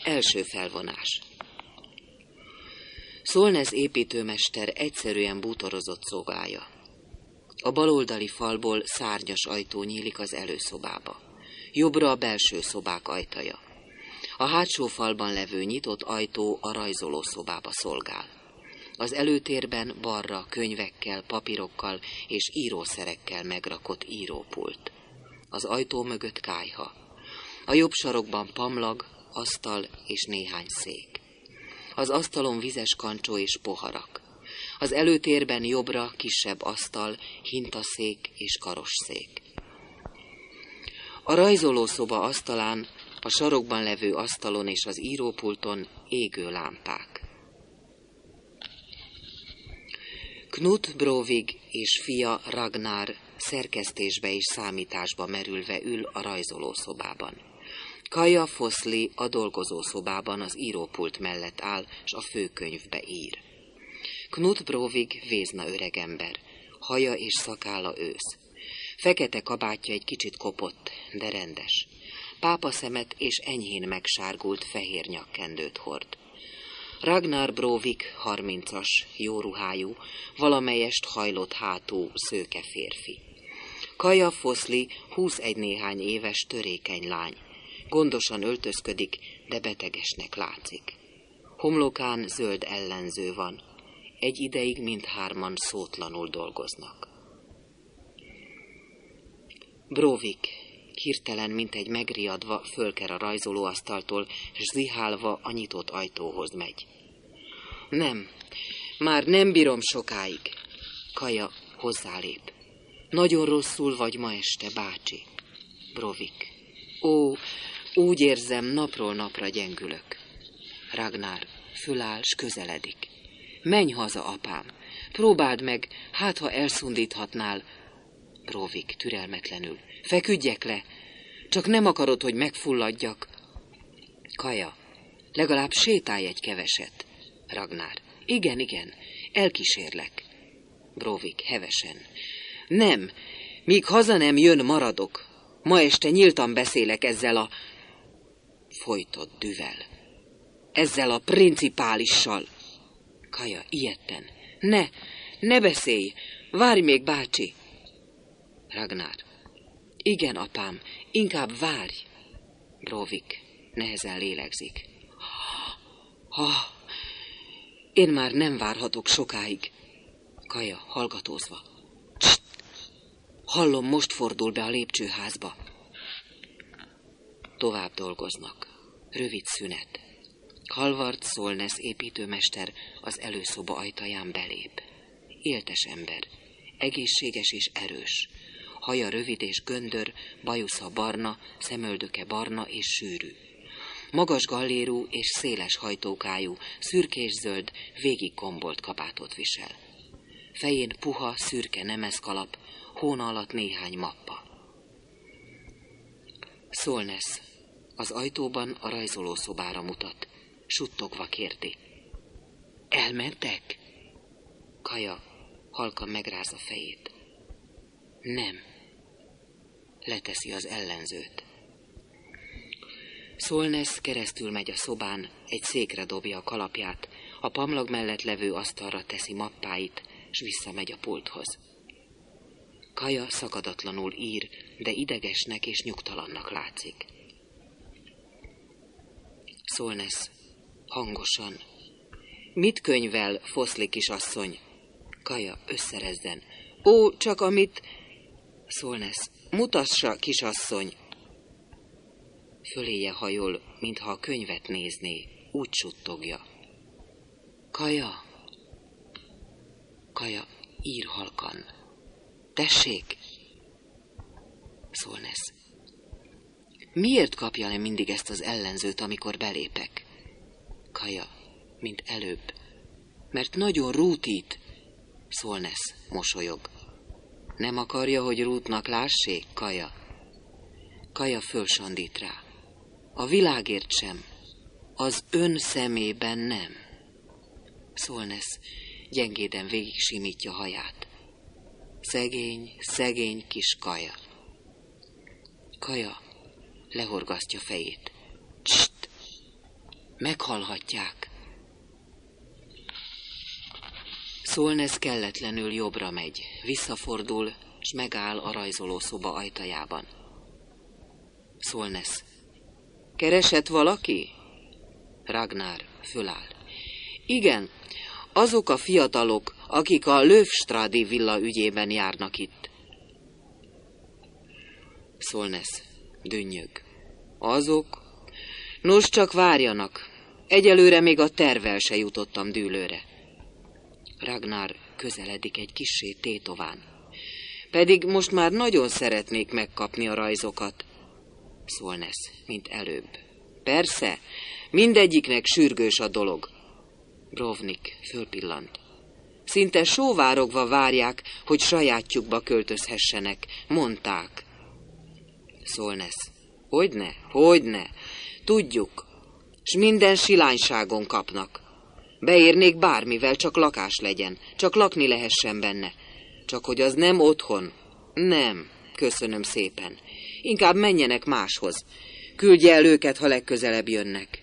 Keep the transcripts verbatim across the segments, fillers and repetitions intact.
Első felvonás. Szolnesz építőmester egyszerűen bútorozott szobája. A baloldali falból szárnyas ajtó nyílik az előszobába. Jobbra a belső szobák ajtaja. A hátsó falban levő nyitott ajtó a rajzolószobába szolgál. Az előtérben balra könyvekkel, papírokkal és írószerekkel megrakott írópult. Az ajtó mögött kályha. A jobb sarokban pamlag, asztal és néhány szék. Az asztalon vizes kancsó és poharak. Az előtérben jobbra kisebb asztal, hintaszék és karosszék. A rajzolószoba asztalán, a sarokban levő asztalon és az írópulton égő lámpák. Knut Brovig és fia Ragnar szerkesztésbe és számításba merülve ül a rajzolószobában. Kaja Foszli a dolgozószobában az írópult mellett áll, s a főkönyvbe ír. Knut Brovig vézna öregember, haja és szakálla ősz. Fekete kabátja egy kicsit kopott, de rendes. Pápaszemet és enyhén megsárgult fehér nyakkendőt hord. Ragnar Brovig harmincas, jó ruhájú, valamelyest hajlott hátú, szőke férfi. Kaja Foszli huszegy néhány éves, törékeny lány. Gondosan öltözködik, de betegesnek látszik. Homlokán zöld ellenző van. Egy ideig mindhárman szótlanul dolgoznak. Brovig hirtelen, mint egy megriadva, fölker a rajzolóasztaltól, és zihálva a nyitott ajtóhoz megy. Nem, már nem bírom sokáig. Kaja hozzálép. Nagyon rosszul vagy ma este, bácsi. Brovig. Ó, úgy érzem, napról napra gyengülök. Ragnar föláll, s közeledik. Menj haza, apám, próbáld meg, hát ha elszundíthatnál. Brovig türelmetlenül. Feküdjek le, csak nem akarod, hogy megfulladjak. Kaja, legalább sétálj egy keveset. Ragnar. Igen, igen, elkísérlek. Brovig hevesen. Nem, míg haza nem jön, maradok. Ma este nyíltan beszélek ezzel a... Folytott düvel. Ezzel a principálissal. Kaja ijedten. Ne, ne beszélj, várj még, bácsi. Ragnar. Igen, apám, inkább várj. Brovig nehezen lélegzik. Ha, én már nem várhatok sokáig. Kaja hallgatózva. Csst! Hallom, most fordul be a lépcsőházba. Tovább dolgoznak. Rövid szünet. Halvard Szolnesz építőmester az előszoba ajtaján belép. Éltes ember. Egészséges és erős. Haja rövid és göndör, bajusza barna, szemöldöke barna és sűrű. Magas gallérú és széles hajtókájú, szürkés-zöld, végig gombolt kabátot visel. Fején puha, szürke nemeszkalap, hóna alatt néhány mappa. Szolnesz az ajtóban a rajzolószobára mutat, suttogva kérdi. Elmentek? Kaja halkan megrázza fejét. Nem. Leteszi az ellenzőt. Szolnesz keresztül megy a szobán, egy székre dobja a kalapját, a pamlag mellett levő asztalra teszi mappáit, s visszamegy a pulthoz. Kaja szakadatlanul ír, de idegesnek és nyugtalannak látszik. Szolnesz hangosan. Mit könyvel, Foszli kisasszony? Kaja összerezzen. Ó, csak amit... Szolnesz. Mutassa, kisasszony. Föléje hajol, mintha a könyvet nézné, úgy suttogja. Kaja. Kaja ír halkan. Tessék. Szolnesz. Miért kapja le mindig ezt az ellenzőt, amikor belépek? Kaja, mint előbb. Mert nagyon rútít. Szolnesz mosolyog. Nem akarja, hogy rútnak lássék, Kaja? Kaja fölsandít rá. A világért sem. Az ön szemében nem. Szolnesz gyengéden végig simítja haját. Szegény, szegény kis Kaja. Kaja lehorgasztja fejét. Csst! Meghallhatják. Solnesz kelletlenül jobbra megy, visszafordul, és megáll a rajzolószoba ajtajában. Solnesz. Keresett valaki? Ragnar föláll. Igen, azok a fiatalok, akik a Löfstradi villa ügyében járnak itt. Solnesz dünnyög. Azok? Nos, csak várjanak. Egyelőre még a tervvel se jutottam dűlőre. Ragnar közeledik egy kissé tétován. Pedig most már nagyon szeretnék megkapni a rajzokat. Solnesz, mint előbb. Persze, mindegyiknek sürgős a dolog. Brovnik fölpillant. Szinte sóvárogva várják, hogy sajátjukba költözhessenek. Mondták. Solnesz. Hogyne, hogyne. Tudjuk. S minden silányságon kapnak. Beérnék bármivel, csak lakás legyen. Csak lakni lehessen benne. Csak hogy az nem otthon. Nem, köszönöm szépen. Inkább menjenek máshoz. Küldje el őket, ha legközelebb jönnek.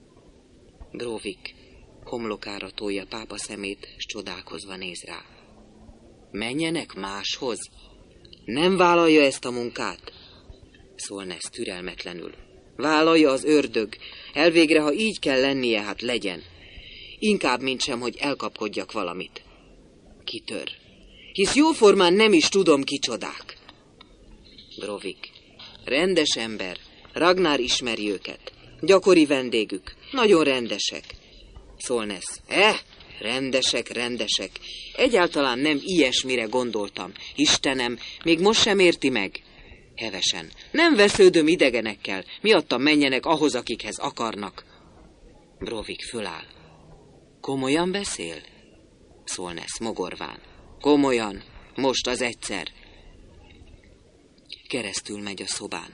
Brovik homlokára tolja pápa szemét, s csodálkozva néz rá. Menjenek máshoz? Nem vállalja ezt a munkát? Solnesz türelmetlenül. Vállalja az ördög. Elvégre, ha így kell lennie, hát legyen. Inkább, mintsem, hogy elkapkodjak valamit. Kitör. Hisz jóformán nem is tudom, kicsodák. Brovik. Rendes ember. Ragnar ismeri őket. Gyakori vendégük. Nagyon rendesek. Solnesz. Eh, rendesek, rendesek. Egyáltalán nem ilyesmire gondoltam. Istenem, még most sem érti meg. Hevesen. Nem vesződöm idegenekkel. Miattam menjenek ahhoz, akikhez akarnak. Brovik föláll. Komolyan beszél? Solnesz mogorván. Komolyan. Most az egyszer. Keresztül megy a szobán.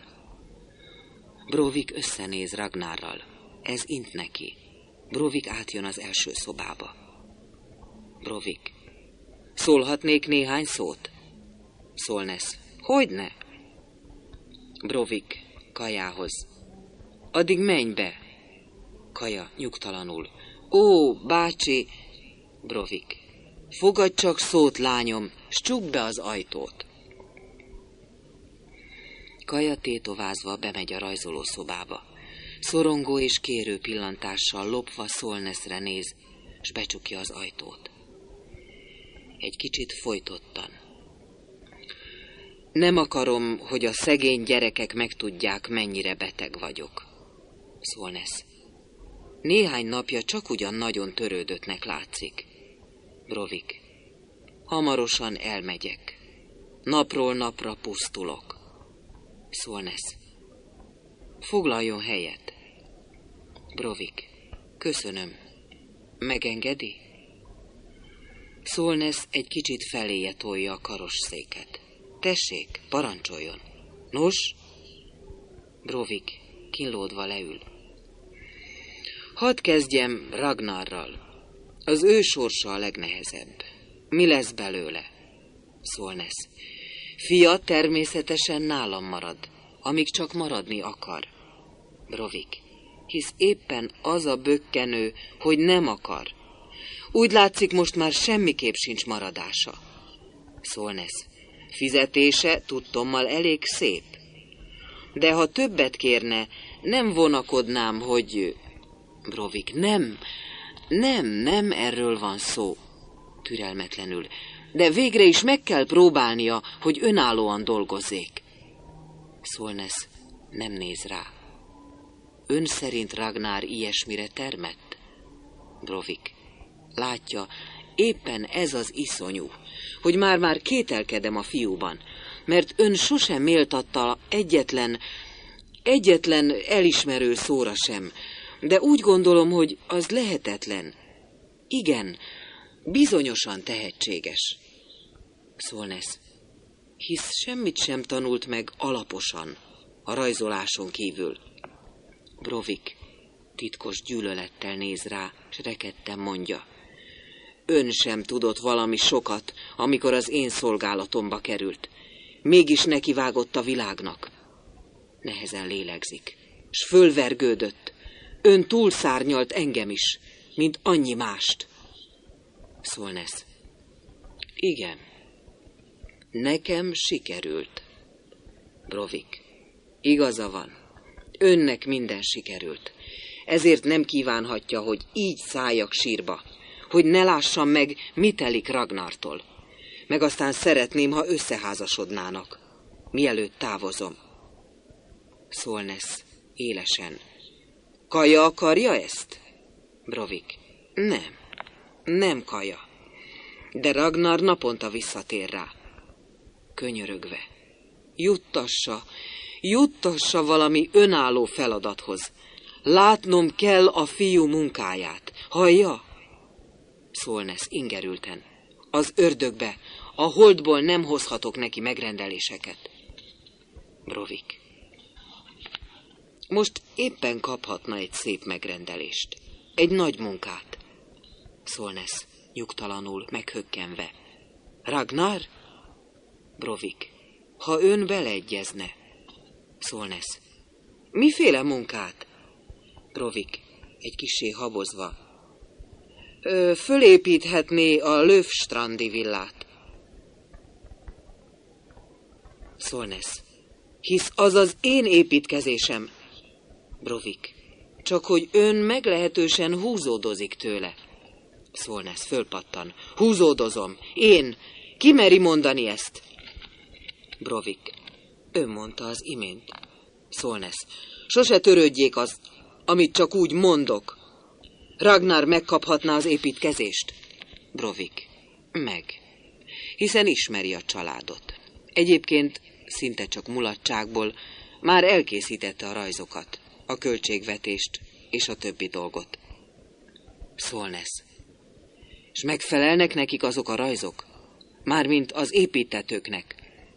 Brovik összenéz Ragnarral. Ez int neki. Brovik átjön az első szobába. Brovik. Szólhatnék néhány szót? Solnesz. Hogyne? Brovik Kajához. Addig menj be. Kaja nyugtalanul. Ó, bácsi. Brovik. Fogadj csak szót, lányom, s csukd be az ajtót. Kaja tétovázva bemegy a rajzolószobába. Szorongó és kérő pillantással lopva Solneszre néz, s becsukja az ajtót. Egy kicsit folytottan. Nem akarom, hogy a szegény gyerekek megtudják, mennyire beteg vagyok. Solnesz. Néhány napja csak ugyan nagyon törődöttnek látszik. Brovik. Hamarosan elmegyek. Napról napra pusztulok. Solnesz. Foglaljon helyet. Brovik. Köszönöm. Megengedi? Solnesz egy kicsit feléje tolja a karosszéket. Tessék, parancsoljon. Nos? Brovik kínlódva leül. Hadd kezdjem Ragnarral. Az ő sorsa a legnehezebb. Mi lesz belőle? Solnesz. Fia természetesen nálam marad, amíg csak maradni akar. Brovik. Hisz éppen az a bökkenő, hogy nem akar. Úgy látszik, most már semmiképp sincs maradása. Solnesz. Fizetése tudtommal elég szép. De ha többet kérne, nem vonakodnám, hogy... Brovik. Nem, nem, nem erről van szó. Türelmetlenül. De végre is meg kell próbálnia, hogy önállóan dolgozzék. Solnesz nem néz rá. Ön szerint Ragnar ilyesmire termett? Brovik. Látja, éppen ez az iszonyú, hogy már-már kételkedem a fiúban, mert ön sosem méltatta egyetlen, egyetlen elismerő szóra sem, de úgy gondolom, hogy az lehetetlen. Igen, bizonyosan tehetséges. Solnesz. Hisz semmit sem tanult meg alaposan, a rajzoláson kívül. Brovik titkos gyűlölettel néz rá, s rekedten mondja. Ön sem tudott valami sokat, amikor az én szolgálatomba került. Mégis nekivágott a világnak. Nehezen lélegzik, s fölvergődött. Ön túlszárnyalt engem is, mint annyi mást. Szolnesz. Igen. Nekem sikerült. Brovik. Igaza van. Önnek minden sikerült. Ezért nem kívánhatja, hogy így szálljak sírba, hogy ne lássam meg, mi telik Ragnartól. Meg aztán szeretném, ha összeházasodnának, mielőtt távozom. Szolnesz élesen. Kaja akarja ezt? Brovik. Nem, nem Kaja. De Ragnar naponta visszatér rá. Könyörögve. Juttassa, juttassa valami önálló feladathoz. Látnom kell a fiú munkáját. Hallja? Szolnesz ingerülten. Az ördögbe, a holdból nem hozhatok neki megrendeléseket. Brovik. Most éppen kaphatna egy szép megrendelést. Egy nagy munkát. Szolnesz nyugtalanul, meghökkenve. Ragnar? Brovik. Ha ön beleegyezne. Szolnesz. Miféle munkát? Brovik. Egy kissé habozva. Ö, fölépíthetné a Löfstrandi villát. Szolnesz. Hisz az az én építkezésem. Brovik. Csak hogy ön meglehetősen húzódozik tőle. Szolnesz fölpattan. Húzódozom. Én. Ki meri mondani ezt? Brovik. Ön mondta az imént. Szolnesz. Sose törődjék az, amit csak úgy mondok. Ragnar megkaphatná az építkezést. Brovik. Meg. Hiszen ismeri a családot. Egyébként szinte csak mulatságból már elkészítette a rajzokat, a költségvetést és a többi dolgot. Szolnesz. És megfelelnek nekik azok a rajzok? Mármint az építetőknek.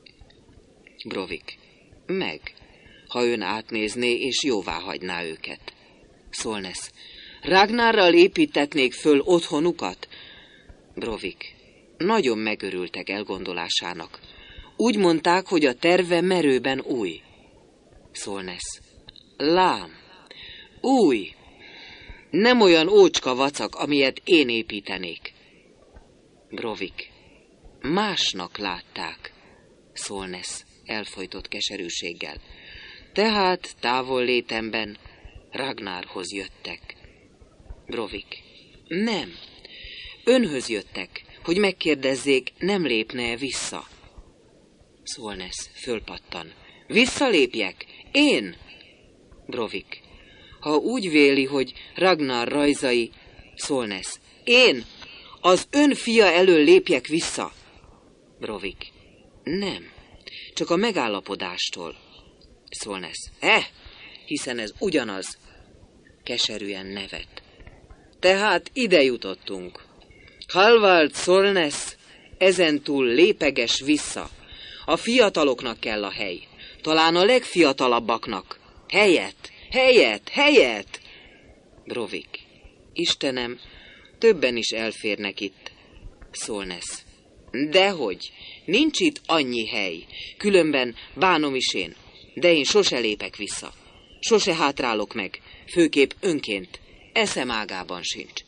Brovik. Meg, ha ön átnézné és jóvá hagyná őket. Szolnesz. Ragnarral építetnék föl otthonukat? Brovik. Nagyon megörültek elgondolásának. Úgy mondták, hogy a terve merőben új. Szolnesz. Lám. Új. Nem olyan ócska vacak, amilyet én építenék. Brovik. Másnak látták. Szolnesz elfojtott keserűséggel. Tehát távol létemben Ragnarhoz jöttek. Brovik. Nem. Önhöz jöttek, hogy megkérdezzék, nem lépne-e vissza. Szolnesz fölpattan. Visszalépjek? Én? Brovik. Ha úgy véli, hogy Ragnar rajzai... Szolnesz. Én? Az ön fia elől lépjek vissza? Brovik. Nem. Csak a megállapodástól. Szolnesz. Eh, hiszen ez ugyanaz. Keserűen nevet. Tehát ide jutottunk. Halvard Szolnesz ezentúl lépeges vissza. A fiataloknak kell a hely. Talán a legfiatalabbaknak. Helyet, helyet, helyet! Brovik. Istenem, többen is elférnek itt. Szolnesz. Dehogy, nincs itt annyi hely. Különben bánom is én. De én sose lépek vissza. Sose hátrálok meg. Főképp önként. Eszem ágában sincs.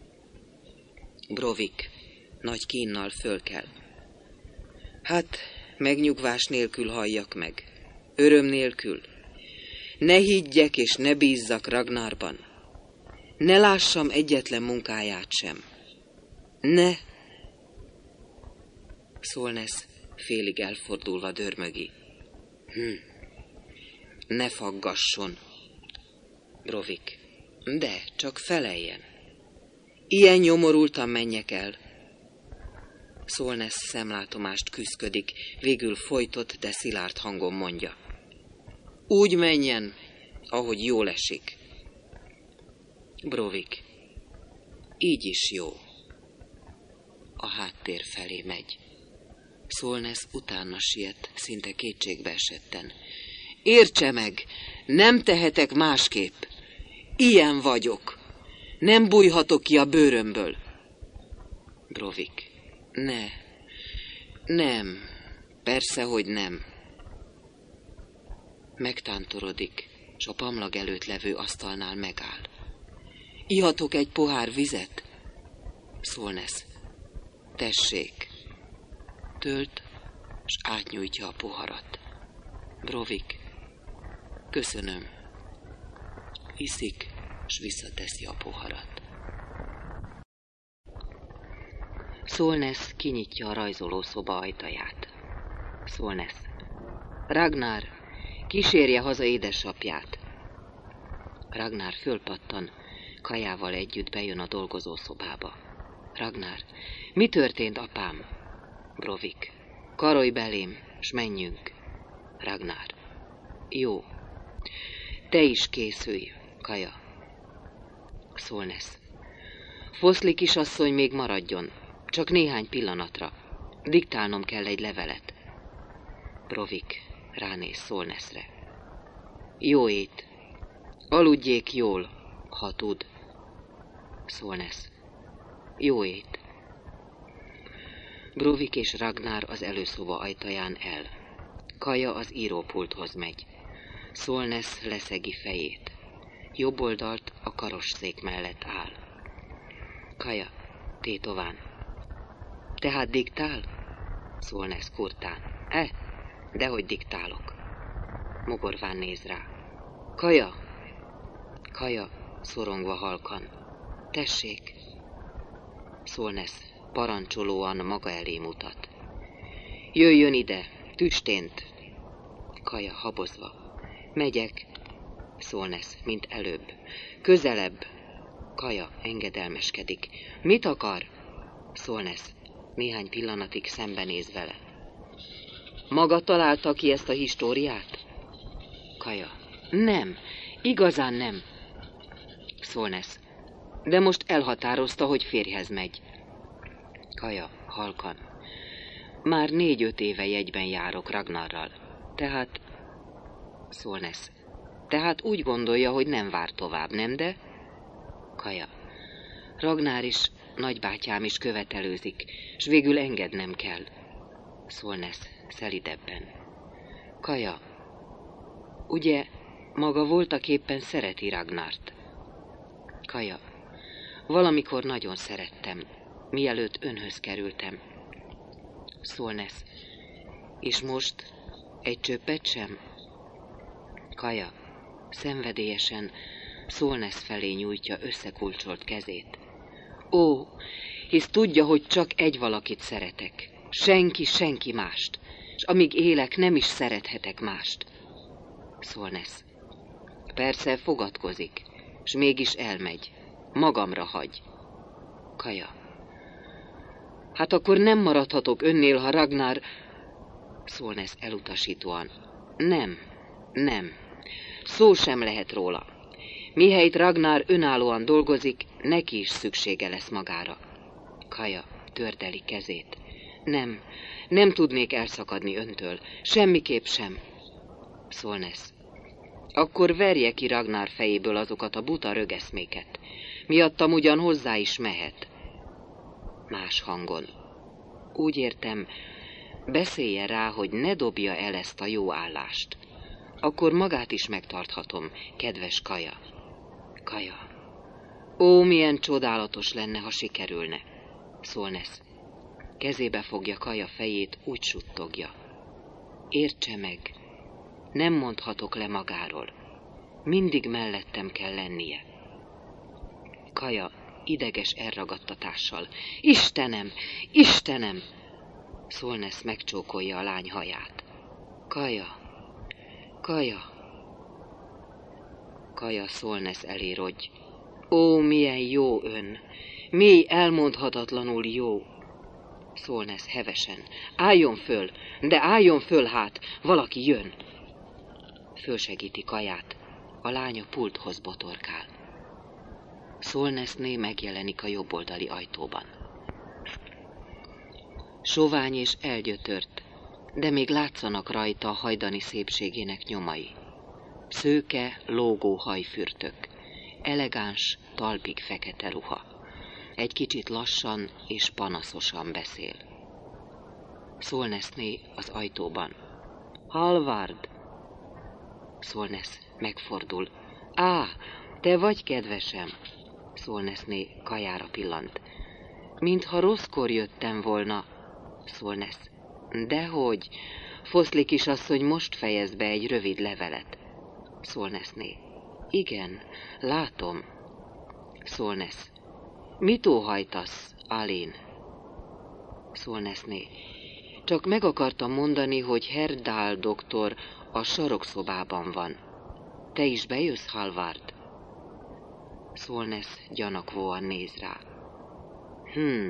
Brovik. Nagy kínnal fölkel. Hát, megnyugvás nélkül halljak meg. Öröm nélkül. Ne higgyek és ne bízzak Ragnarban. Ne lássam egyetlen munkáját sem. Ne. Szolnesz félig elfordulva dörmögi. Hm. Ne faggasson. Brovik. De, csak feleljen. Ilyen nyomorultan menjek el. Szolnesz szemlátomást küszködik, végül folytott, de szilárd hangon mondja. Úgy menjen, ahogy jól esik. Brovik. Így is jó. A háttér felé megy. Szolnesz utána siet, szinte kétségbe esetten. Értse meg, nem tehetek másképp. Ilyen vagyok. Nem bújhatok ki a bőrömből. Brovik. Ne. Nem. Persze, hogy nem. Megtántorodik, s a pamlag előtt levő asztalnál megáll. Ihatok egy pohár vizet? Szólnesz. Tessék. Tölt, s átnyújtja a poharat. Brovik. Köszönöm. Iszik, s visszateszi a poharat. Szólnesz kinyitja a rajzolószoba ajtaját. Szólnesz. Ragnar, kísérje haza édesapját. Ragnar fölpattan, Kajával együtt bejön a dolgozószobába. Ragnar, mi történt, apám? Brovik, karolj belém, s menjünk. Ragnar, jó. Te is készülj, Kaja. Szólnesz. Foszli kisasszony még maradjon, csak néhány pillanatra. Diktálnom kell egy levelet. Brovik ránéz Szólneszre. Jó ét. Aludjék jól, ha tud. Szólnesz. Jó ét. Brovik és Ragnar az előszoba ajtaján el. Kaja az írópulthoz megy. Szólnesz leszegi fejét. Jobb oldalt a karosszék mellett áll. Kaja, tétován. Tehát diktál? Szólnesz kurtán. Eh, dehogy diktálok. Mogorván néz rá. Kaja! Kaja, szorongva halkan. Tessék! Szólnesz parancsolóan maga elé mutat. Jöjjön ide, tüstént! Kaja habozva. Megyek. Szólnesz, mint előbb. Közelebb. Kaja engedelmeskedik. Mit akar? Szólnesz néhány pillanatig szembenéz vele. Maga találta ki ezt a históriát? Kaja. Nem, igazán nem. Szólnesz. De most elhatározta, hogy férjhez megy. Kaja, halkan. Már négy-öt éve jegyben járok Ragnarral. Tehát... Szólnesz. Tehát úgy gondolja, hogy nem vár tovább, nem de? Kaja. Ragnar is, nagybátyám is követelőzik, s végül engednem kell. Szólnesz szelidebben. Kaja. Ugye, maga voltaképpen szereti Ragnart? Kaja. Valamikor nagyon szerettem, mielőtt önhöz kerültem. Szólnesz. És most egy csöppet sem? Kaja. Szenvedélyesen Szólnesz felé nyújtja összekulcsolt kezét. Ó, hisz tudja, hogy csak egy valakit szeretek. Senki, senki mást. És amíg élek, nem is szerethetek mást. Szólnesz. Persze fogadkozik, s mégis elmegy. Magamra hagy. Kaja. Hát akkor nem maradhatok önnél, ha Ragnar... Szólnesz elutasítóan. Nem, nem. Szó sem lehet róla. Mihelyt Ragnar önállóan dolgozik, neki is szüksége lesz magára. Kaja tördeli kezét. Nem, nem tudnék elszakadni öntől. Semmiképp sem. Szólnesz. Akkor verje ki Ragnar fejéből azokat a buta rögeszméket. Miattam ugyan hozzá is mehet. Más hangon. Úgy értem, beszélje rá, hogy ne dobja el ezt a jó állást. Akkor magát is megtarthatom, kedves Kaja. Kaja. Ó, milyen csodálatos lenne, ha sikerülne. Szólnesz. Kezébe fogja Kaja fejét, úgy suttogja. Értse meg, nem mondhatok le magáról. Mindig mellettem kell lennie. Kaja ideges elragadtatással. Istenem, Istenem! Szólnesz megcsókolja a lány haját. Kaja, Kaja. Kaja Szólnesz elé rogy. Ó, milyen jó ön! Mély, elmondhatatlanul jó! Szólnesz hevesen. Álljon föl, de álljon föl hát, valaki jön! Fölsegíti Kaját. A lánya pulthoz botorkál. Szólneszné megjelenik a jobboldali ajtóban. Sovány és elgyötört, de még látszanak rajta a hajdani szépségének nyomai. Szőke, lógó hajfürtök, elegáns, talpig fekete ruha. Egy kicsit lassan és panaszosan beszél. Szólneszné az ajtóban. Halvard! Szólnesz megfordul. Á, te vagy, kedvesem! Szolneszné kajára pillant. Mintha rosszkor jöttem volna, Szolnesz. Dehogy, Foszli kisasszony most fejez be egy rövid levelet. Szolneszné. Igen, látom. Szolnesz. Mit óhajtasz, Alén? Szolneszné. Csak meg akartam mondani, hogy Herdál doktor a sarokszobában van. Te is bejössz, Hallvard? Szolnesz gyanakvóan néz rá. Hm.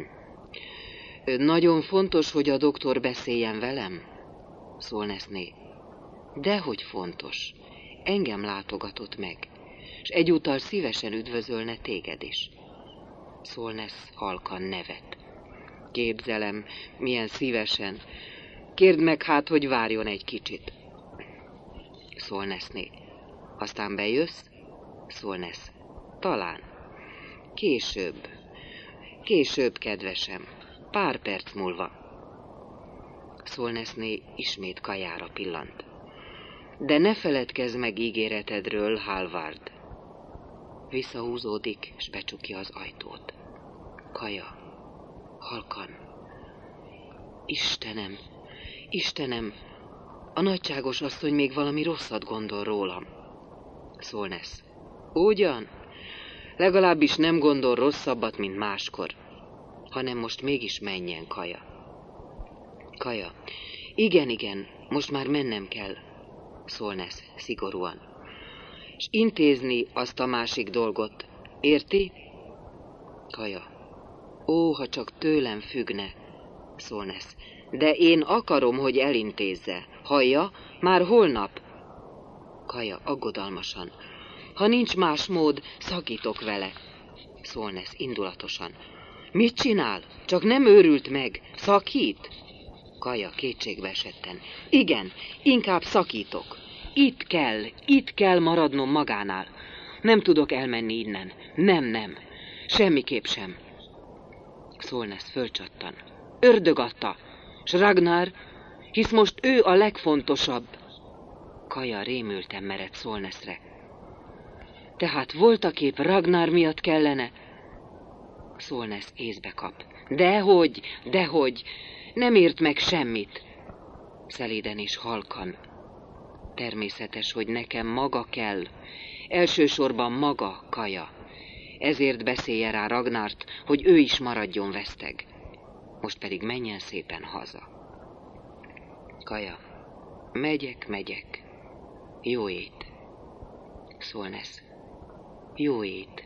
Nagyon fontos, hogy a doktor beszéljen velem? Szolneszné. Dehogy fontos. Engem látogatott meg, és egyúttal szívesen üdvözölne téged is. Szolnesz halkan nevet. Képzelem, milyen szívesen. Kérd meg hát, hogy várjon egy kicsit. Szolneszné. Aztán bejössz? Szolnesz. Talán. Később. Később, kedvesem. Pár perc múlva. Szolneszné ismét kajára pillant. De ne feledkezz meg ígéretedről, Hallvard. Visszahúzódik, s becsukja az ajtót. Kaja. Halkan. Istenem, Istenem, a nagyságos asszony még valami rosszat gondol rólam. Szolnesz. Ugyan? Legalábbis nem gondol rosszabbat, mint máskor. Hanem most mégis menjen, Kaja. Kaja. Igen, igen, most már mennem kell. Szolnesz szigorúan. És intézni azt a másik dolgot. Érti? Kaja. Ó, ha csak tőlem függne. Szolnesz. De én akarom, hogy elintézze. Hallja? Már holnap. Kaja aggodalmasan. Ha nincs más mód, szakítok vele. Szolnesz indulatosan. Mit csinál? Csak nem őrült meg. Szakít? Kaja kétségbe esetten. Igen, inkább szakítok. Itt kell, itt kell maradnom magánál. Nem tudok elmenni innen. Nem, nem. Semmiképp sem. Szolnesz fölcsattan. Ördög adta. S Ragnar, hisz most ő a legfontosabb. Kaja rémülten mered Szolneszre. Tehát voltaképp Ragnar miatt kellene? Szolnesz észbe kap. Dehogy, dehogy, nem ért meg semmit. Szeléden és halkan. Természetes, hogy nekem maga kell. Elsősorban maga, Kaja. Ezért beszélje rá Ragnart, hogy ő is maradjon veszteg. Most pedig menjen szépen haza. Kaja. Megyek, megyek. Jó ét. Szolnesz. Jó ét.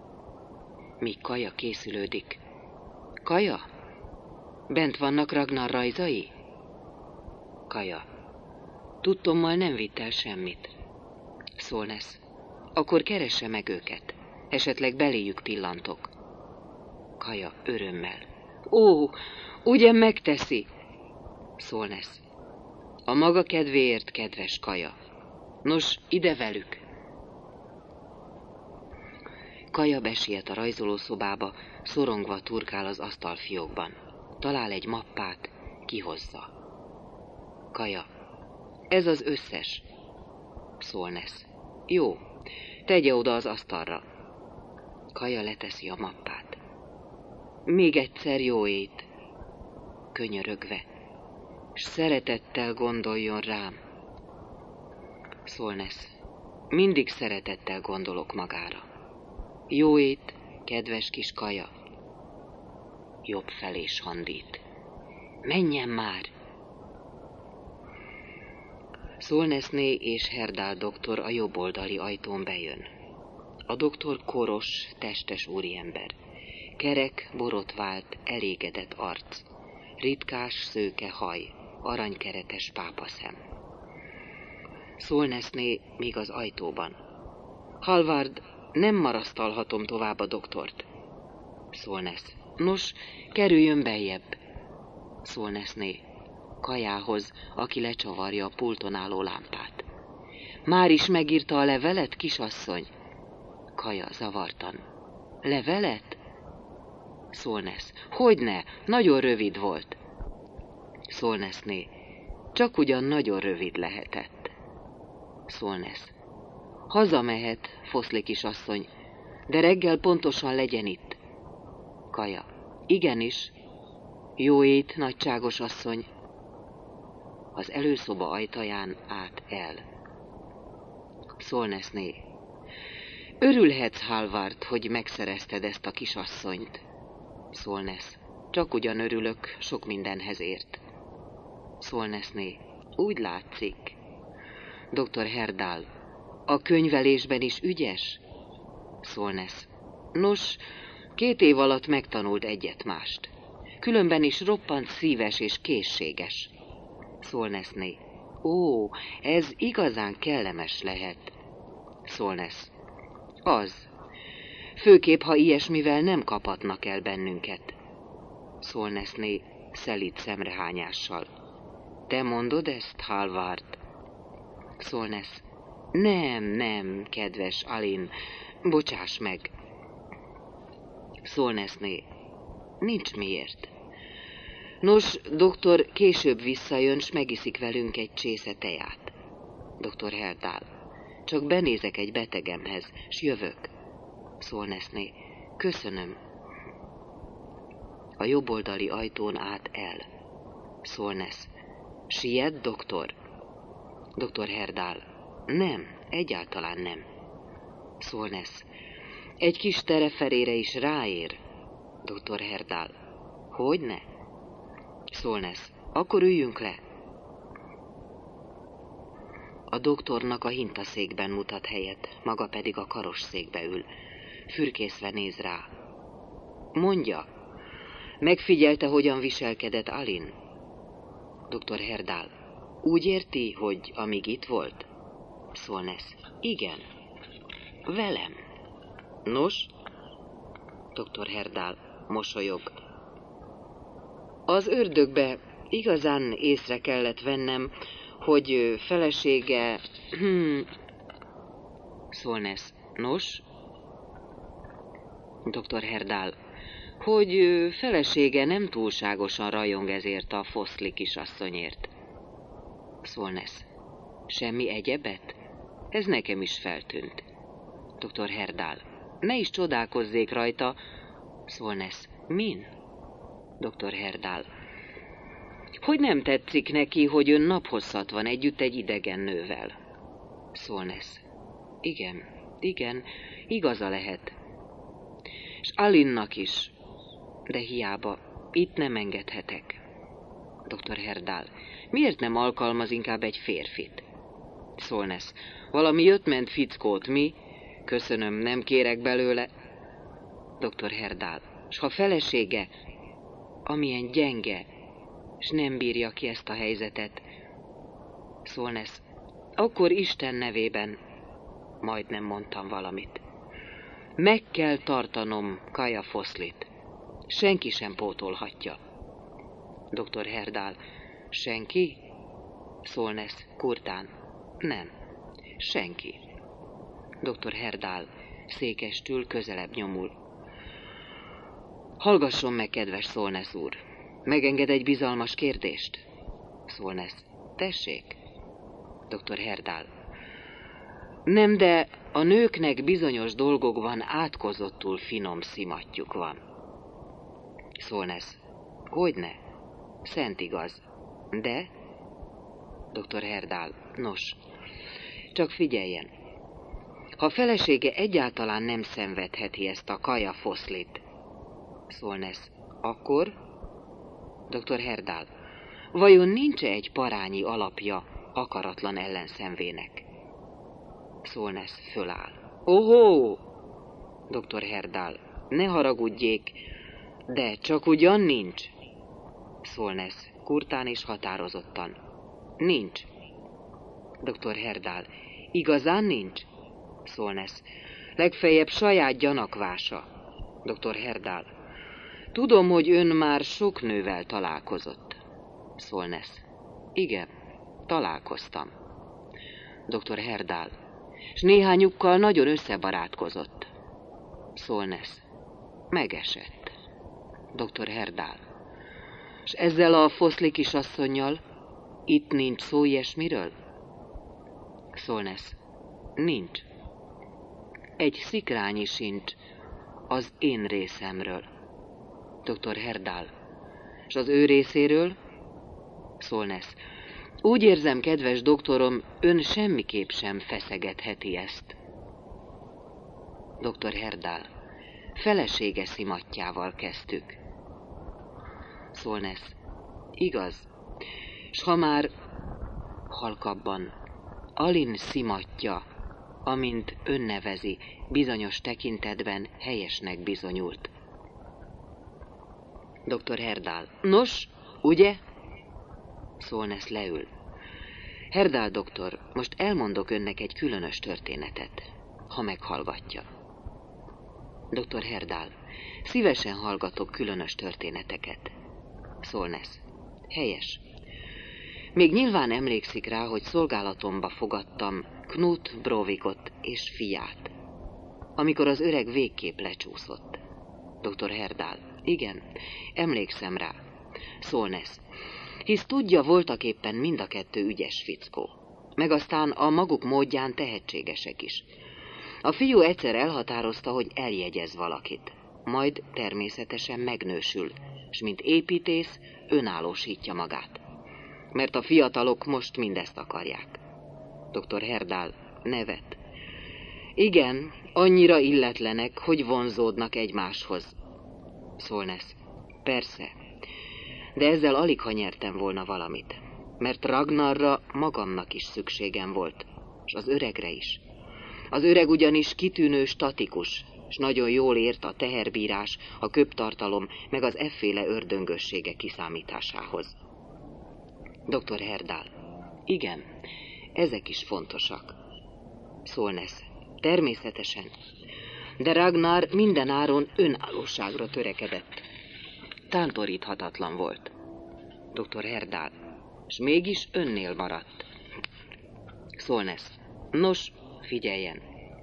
Míg Kaja készülődik. Kaja? Bent vannak Ragnar rajzai? Kaja. Tudtommal nem vitt el semmit. Szolnesz. Akkor keresse meg őket. Esetleg beléjük pillantok. Kaja örömmel. Ó, ugyan megteszi. Szolnesz. A maga kedvéért, kedves Kaja. Nos, ide velük. Kaja besiet a rajzolószobába, szorongva turkál az asztalfiókban. Talál egy mappát, kihozza. Kaja. Ez az összes. Szolnesz. Jó, tegye oda az asztalra. Kaja leteszi a mappát. Még egyszer jó ét. Könyörögve. S szeretettel gondoljon rám. Szolnesz. Mindig szeretettel gondolok magára. Jó ét, kedves kis Kaja. Jobb felé sandít. Menjen már! Szolneszné és Herdál doktor a jobb oldali ajtón bejön. A doktor koros, testes úriember. Kerek, borotvált, elégedett arc. Ritkás, szőke haj, aranykeretes pápaszem. Szolneszné még az ajtóban. Hallvard, nem marasztalhatom tovább a doktort. Szolnesz. Nos, kerüljön beljebb. Szolneszné. Kajához, aki lecsavarja a pulton álló lámpát. Már is megírta a levelet, kisasszony? Kaja zavartan. Levelet? Szolnesz. Hogyne, nagyon rövid volt. Szolneszné. Csak ugyan nagyon rövid lehetett. Szolnesz. Hazamehet, Foszli kisasszony. De reggel pontosan legyen itt. Kaja. Igenis. Jó ét, nagyságos asszony. Az előszoba ajtaján át el. Szolneszné. Örülhetsz, Hallvard, hogy megszerezted ezt a kisasszonyt. Szolnesz. Csak ugyan örülök, sok mindenhez ért. Szolneszné. Úgy látszik. doktor Herdál. A könyvelésben is ügyes? Szolnesz. Nos, két év alatt megtanult egyet-mást. Különben is roppant szíves és készséges. Szolneszné. Ó, ez igazán kellemes lehet. Szolnesz. Az. Főképp, ha ilyesmivel nem kaphatnak el bennünket. Szolneszné szelíd szemrehányással. Te mondod ezt, Hallvard? Szolnesz. Nem, nem, kedves Alin, bocsáss meg. Szolneszné. Nincs miért. Nos, doktor később visszajön, s megiszik velünk egy csésze teját. doktor Herdál. Csak benézek egy betegemhez, s jövök. Szolneszné. Köszönöm. A jobboldali ajtón át el. Szolnesz. Siet, doktor? doktor Herdál. Nem, egyáltalán nem. Szolnesz. Egy kis tereferére is ráér. doktor Herdál. Hogyne? Szolnesz. Akkor üljünk le. A doktornak a hintaszékben mutat helyet, maga pedig a karosszékbe ül. Fürkészve néz rá. Mondja, megfigyelte, hogyan viselkedett Alin? doktor Herdál. Úgy érti, hogy amíg itt volt? Szolnesz. Igen. Velem. Nos? doktor Herdál mosolyog. Az ördögbe igazán észre kellett vennem, hogy felesége... Hmm. Szolnesz. Nos? doktor Herdál. Hogy felesége nem túlságosan rajong ezért a foszli kisasszonyért. Szolnesz. Semmi egyebet? Ez nekem is feltűnt. doktor Herdál. Ne is csodálkozzék rajta. Szolnesz. Min? doktor Herdál. Hogy nem tetszik neki, hogy ön naphosszat van együtt egy idegen nővel? Szolnesz. Igen, igen, igaza lehet. És Alinnak is. De hiába, itt nem engedhetek. doktor Herdál. Miért nem alkalmaz inkább egy férfit? Szolnesz. Valami jött-ment fickót, mi? Köszönöm, nem kérek belőle. doktor Herdál. S ha felesége, amilyen gyenge, s nem bírja ki ezt a helyzetet. Szolnesz. Akkor Isten nevében. Majdnem mondtam valamit. Meg kell tartanom Kaja Foszlit. Senki sem pótolhatja. doktor Herdál. Senki? Szolnesz. Kurtán. Nem. Senki. doktor Herdál székestül közelebb nyomul. Hallgasson meg, kedves Szolnesz úr. Megenged egy bizalmas kérdést? Szolnesz. Tessék. doktor Herdál. Nem, de a nőknek bizonyos dolgokban átkozottul finom szimattyúk van. Szolnesz. Hogyne? Szent igaz. De? doktor Herdál. Nos, csak figyeljen. Ha felesége egyáltalán nem szenvedheti ezt a Kaja Foszlit. Szolnesz. Akkor? doktor Herdál. Vajon nincs-e egy parányi alapja akaratlan ellenszenvének? Szolnesz föláll. Ohó! doktor Herdál. Ne haragudjék, de csak ugyan nincs. Szolnesz. Kurtán és határozottan. Nincs. doktor Herdál. Igazán nincs? Szolnesz. Legfeljebb saját gyanakvása. doktor Herdál. Tudom, hogy ön már sok nővel találkozott. Szolnesz. Igen, találkoztam. doktor Herdál. S néhányukkal nagyon összebarátkozott. Szolnesz. Megesett. doktor Herdál. S ezzel a foszli kisasszonnyal itt nincs szó ilyesmiről? Szolnesz. Nincs. egy szikrányi sincs az én részemről. doktor Herdal. És az ő részéről? Szolnesz. Úgy érzem, kedves doktorom, ön semmiképp sem feszegetheti ezt. doktor Herdal. Felesége szimattyával kezdtük. Szolnesz. Igaz. S ha már halkabban, Alin szimatja, amint ön nevezi, bizonyos tekintetben helyesnek bizonyult. doktor Herdal. Nos, ugye? Szolnesz leül. Herdal doktor, most elmondok önnek egy különös történetet, ha meghallgatja. doktor Herdal. Szívesen hallgatok különös történeteket. Szolnesz. Helyes. Még nyilván emlékszik rá, hogy szolgálatomba fogadtam Knut Brovikot és fiát, amikor az öreg végképp lecsúszott. doktor Herdal. Igen, emlékszem rá. Szolnesz. Hisz tudja, voltak éppen mind a kettő ügyes fickó, meg aztán a maguk módján tehetségesek is. A fiú egyszer elhatározta, hogy eljegyez valakit, majd természetesen megnősül, s mint építész önállósítja magát. Mert a fiatalok most mindezt akarják. doktor Herdal nevet. Igen, annyira illetlenek, hogy vonzódnak egymáshoz. Szolnesz. Persze. De ezzel aligha nyertem volna valamit, mert Ragnarra magamnak is szükségem volt, és az öregre is. Az öreg ugyanis kitűnő statikus, és nagyon jól ért a teherbírás, a köptartalom, meg az efféle ördöngössége kiszámításához. doktor Herdal. Igen, ezek is fontosak. Szolnesz. Természetesen. De Ragnar minden áron önállóságra törekedett. Tántoríthatatlan volt. doktor Herdal. S mégis önnél maradt. Szolnesz. Nos, figyeljen.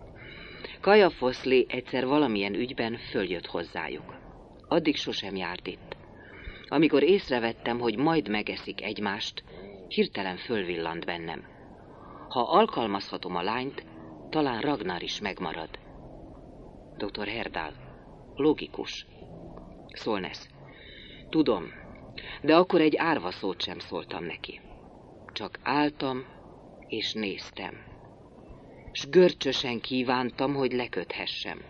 Kaja Foszli egyszer valamilyen ügyben följött hozzájuk. Addig sosem járt itt. Amikor észrevettem, hogy majd megeszik egymást, hirtelen fölvillant bennem. Ha alkalmazhatom a lányt, talán Ragnar is megmarad. doktor Herdal. Logikus. Szolnesz. Tudom, de akkor egy árva szót sem szóltam neki. Csak álltam és néztem. S görcsösen kívántam, hogy leköthessem.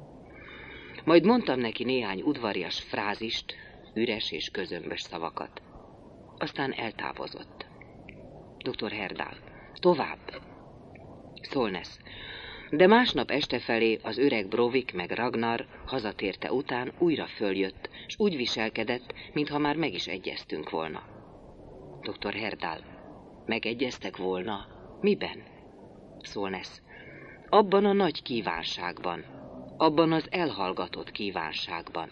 Majd mondtam neki néhány udvarias frázist, üres és közömbös szavakat. Aztán eltávozott. doktor Herdal. Tovább. Szolnesz. De másnap este felé az öreg Brovik meg Ragnar hazatérte után újra följött, s úgy viselkedett, mintha már meg is egyeztünk volna. doktor Herdal. Megegyeztek volna? Miben? Szolnesz. Abban a nagy kívánságban, abban az elhallgatott kívánságban.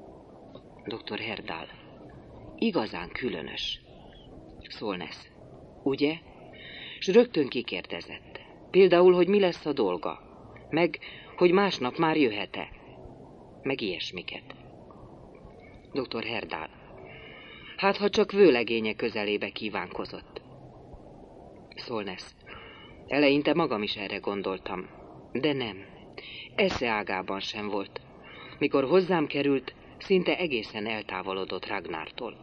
doktor Herdal. Igazán különös. Szolnesz. Ugye? S rögtön kikérdezett. Például, hogy mi lesz a dolga, meg, hogy másnap már jöhet-e, meg ilyesmiket. doktor Herdal. Hát, ha csak vőlegénye közelébe kívánkozott. Szolnesz. Eleinte magam is erre gondoltam, de nem. Esze ágában sem volt. Mikor hozzám került, szinte egészen eltávolodott Ragnártól.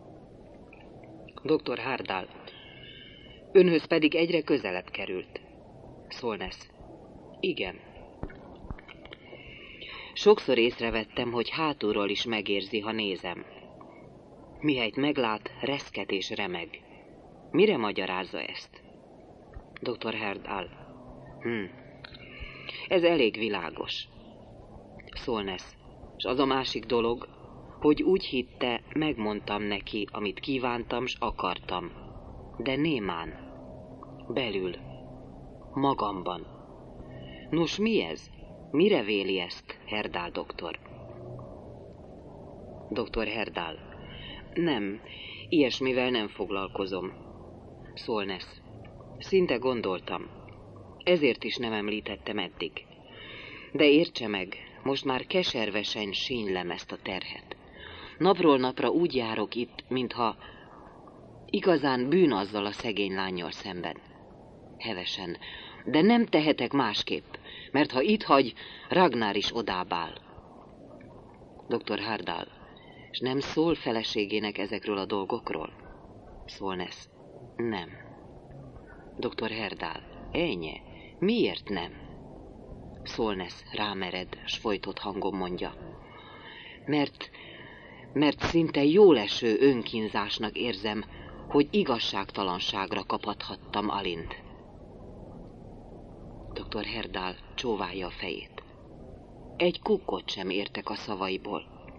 doktor Herdal. Önhöz pedig egyre közelebb került. Szolnesz. Igen. Sokszor észrevettem, hogy hátulról is megérzi, ha nézem. Mihelyt meglát, reszket és remeg. Mire magyarázza ezt? doktor Herdal. Hm. Ez elég világos. Szolnesz. És az a másik dolog, hogy úgy hitte, megmondtam neki, amit kívántam, s akartam. De némán. Belül. Magamban. Nos, mi ez? Mire véli ezt, Herdal doktor? doktor Herdal. Nem, ilyesmivel nem foglalkozom. Szolnesz. Szinte gondoltam. Ezért is nem említettem eddig. De értse meg, most már keservesen sínylem ezt a terhet. Napról napra úgy járok itt, mintha igazán bűn azzal a szegény lánnyal szemben. Hevesen. De nem tehetek másképp, mert ha itt hagy, Ragnar is odábbáll. doktor Hardal, és nem szól feleségének ezekről a dolgokról? Solness. Nem. doktor Herdal. Ennyi. Miért nem? Solness rámered, s folytott hangon mondja. Mert, mert szinte jóleső önkínzásnak érzem, hogy igazságtalanságra kapathattam Alint. doktor Herdal csóválja a fejét. Egy kukkot sem értek a szavaiból.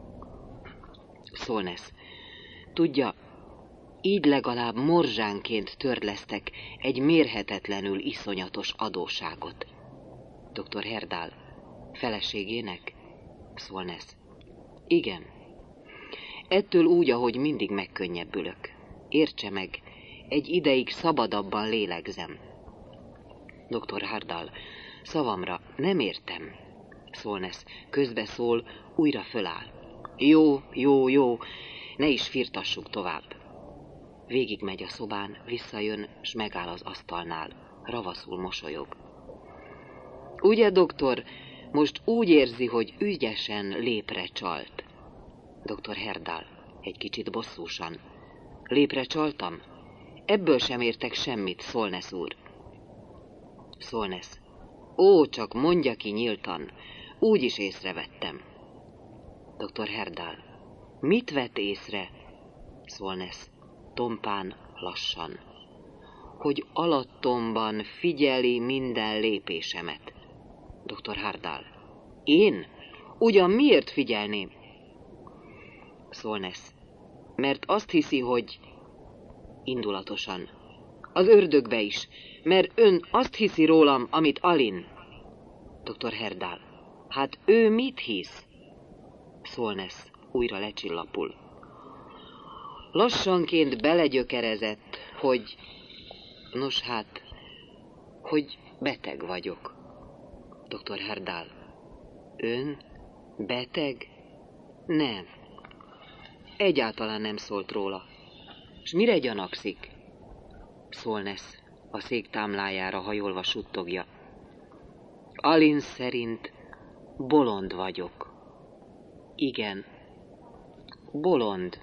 Solness. Tudja, így legalább morzsánként törlesztek egy mérhetetlenül iszonyatos adóságot. doktor Herdal. Feleségének? Solness. Igen. Ettől úgy, ahogy mindig megkönnyebbülök. Értse meg, egy ideig szabadabban lélegzem. doktor Hardal. Szavamra, nem értem. Solness közbeszól, újra föláll. Jó, jó, jó, ne is firtassuk tovább. Végigmegy a szobán, visszajön, s megáll az asztalnál. Ravaszul mosolyog. Ugye, doktor, most úgy érzi, hogy ügyesen lépre csalt. doktor Herdal. Egy kicsit bosszúsan. Lépre csaltam? Ebből sem értek semmit, Solness úr. Solness. Ó, csak mondja ki nyíltan. Úgy is észrevettem. doktor Herdal. Mit vett észre? Solness. Tompán, lassan. Hogy alattomban figyeli minden lépésemet. doktor Hardal. Én? Ugyan miért figyelném? Solness. Mert azt hiszi, hogy... Indulatosan. Az ördögbe is. Mert ön azt hiszi rólam, amit Alin. doktor Herdal. Hát ő mit hisz? Solness. Újra lecsillapul. Lassanként belegyökerezett, hogy... Nos hát, hogy beteg vagyok. doktor Herdal. Ön beteg? Nem. Egyáltalán nem szólt róla. S mire gyanakszik? Solness a szék támlájára hajolva suttogja. Alin szerint bolond vagyok. Igen, bolond.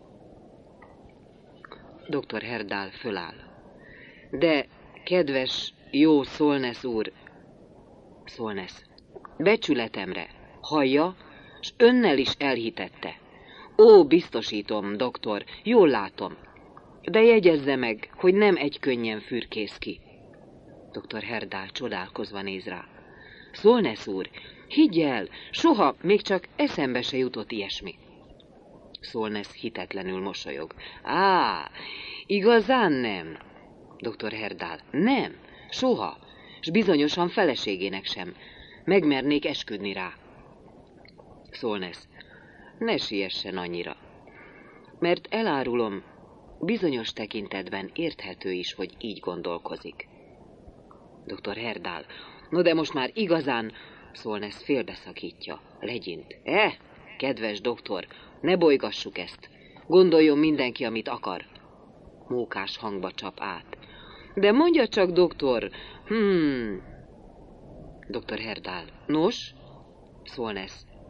doktor Herdal föláll. De, kedves, jó Solness úr, Solness, becsületemre, hallja, s önnel is elhitette. Ó, biztosítom, doktor, jól látom, de jegyezze meg, hogy nem egy könnyen fürkész ki. doktor Herdal csodálkozva néz rá. Solness úr, higgy el, soha még csak eszembe se jutott ilyesmi. Solness hitetlenül mosolyog. Á, igazán nem. doktor Herdal. Nem, soha, s bizonyosan feleségének sem. Megmernék esküdni rá. Solness. Ne siessen annyira. Mert elárulom, bizonyos tekintetben érthető is, hogy így gondolkozik. doktor Herdal. No de most már igazán... Solness félbeszakítja. Legyint. Eh, kedves doktor, ne bolygassuk ezt. Gondoljon mindenki, amit akar. Mókás hangba csap át. De mondja csak, doktor... Hmm... doktor Herdal. Nos? Solness.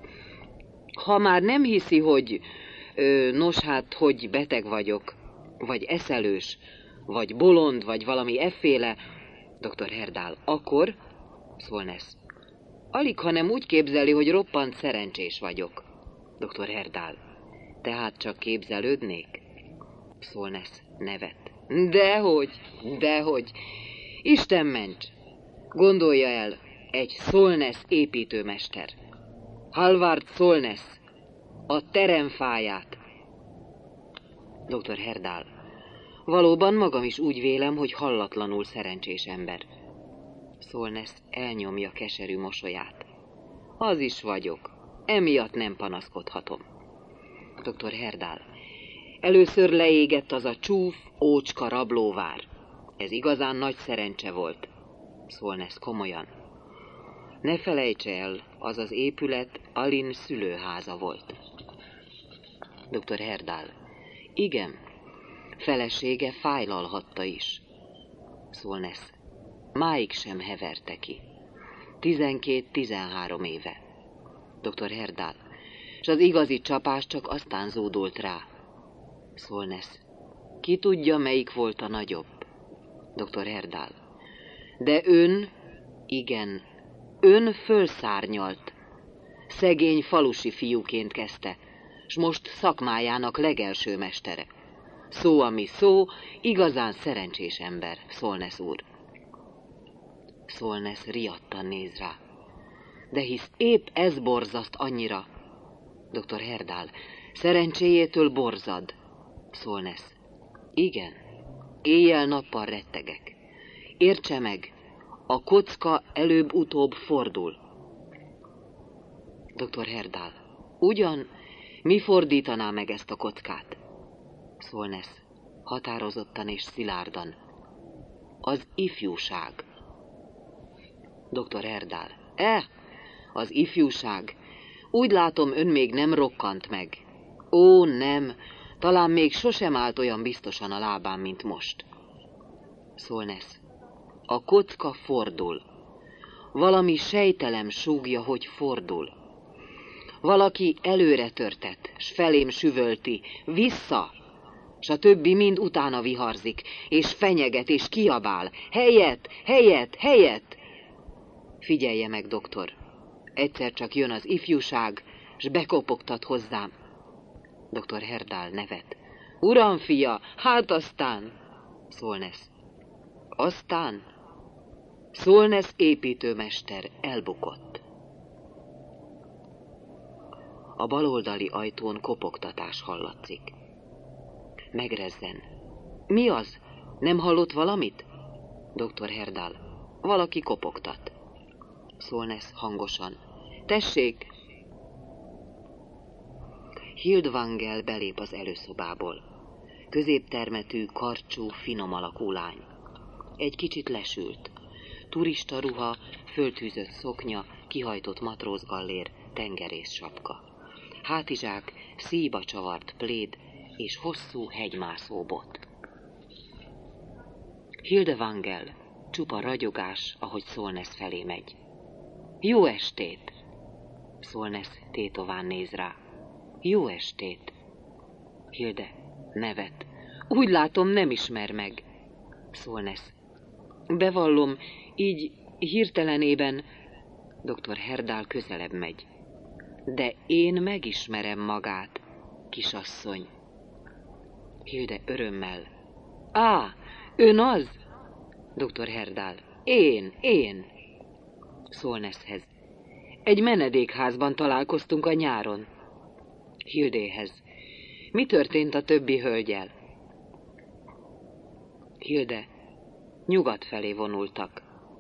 Ha már nem hiszi, hogy... Ö, nos hát, hogy beteg vagyok, vagy eszelős, vagy bolond, vagy valami efféle... doktor Herdal. Akkor... Solness. Alig, hanem úgy képzeli, hogy roppant szerencsés vagyok. doktor Herdal. Tehát csak képzelődnék? Solness nevet. Dehogy, dehogy. Isten ments! Gondolja el, egy Solness építőmester. Halvard Solness, a teremfáját. doktor Herdal. Valóban magam is úgy vélem, hogy hallatlanul szerencsés ember. Solness elnyomja keserű mosolyát. Az is vagyok. Emiatt nem panaszkodhatom. doktor Herdal. Először leégett az a csúf, ócska rablóvár. Ez igazán nagy szerencse volt. Solness komolyan. Ne felejtse el, az az épület Alin szülőháza volt. doktor Herdal. Igen, felesége fájlalhatta is. Solness. Máig sem heverte ki. tizenkét-tizenhárom éve. doktor Herdal. És az igazi csapás csak aztán zúdult rá. Szolnesz. Ki tudja, melyik volt a nagyobb? doktor Herdal. De ön, igen, ön fölszárnyalt. Szegény falusi fiúként kezdte, s most szakmájának legelső mestere. Szó, ami szó, igazán szerencsés ember, Szolnesz úr. Szolnesz riadtan néz rá. De hisz épp ez borzaszt annyira. doktor Herdal. Szerencséjétől borzad. Szolnesz. Igen, éjjel-nappal rettegek. Értse meg, a kocka előbb-utóbb fordul. doktor Herdal. Ugyan, mi fordítaná meg ezt a kockát? Szolnesz. Határozottan és szilárdan. Az ifjúság. doktor Herdal. Eh, az ifjúság. Úgy látom, ön még nem rokkant meg. Ó, nem, talán még sosem állt olyan biztosan a lábán, mint most. Szolnesz. A kocka fordul. Valami sejtelem súgja, hogy fordul. Valaki előre törtet, s felém süvölti, vissza, s a többi mind utána viharzik, és fenyeget, és kiabál, helyet, helyet, helyet. Figyelje meg, doktor, egyszer csak jön az ifjúság, s bekopogtat hozzám. doktor Herdal nevet. Uram, fia, hát aztán. Szolnesz. Aztán? Szolnesz építőmester elbukott. A baloldali ajtón kopogtatás hallatszik. Megrezzen. Mi az? Nem hallott valamit? doktor Herdal. Valaki kopogtat. Szolnesz hangosan. Tessék! Hildvangel belép az előszobából. Középtermetű, karcsú, finom alakú lány. Egy kicsit lesült. Turista ruha, föltűzött szoknya, kihajtott matrózgallér, tengerész sapka. Hátizsák, szíjba csavart pléd és hosszú hegymászó bot. Hildvangel, csupa ragyogás, ahogy Szolnesz felé megy. Jó estét! Szolnesz tétován néz rá. Jó estét! Hilde nevet. Úgy látom, nem ismer meg. Szolnesz. Bevallom, így hirtelenében. doktor Herdal közelebb megy. De én megismerem magát, kisasszony. Hilde örömmel. Á, ön az? doktor Herdal. Én, én. Szolneszhez. Egy menedékházban találkoztunk a nyáron. Hildéhez. Mi történt a többi hölgyel? Hilde. Nyugat felé vonultak.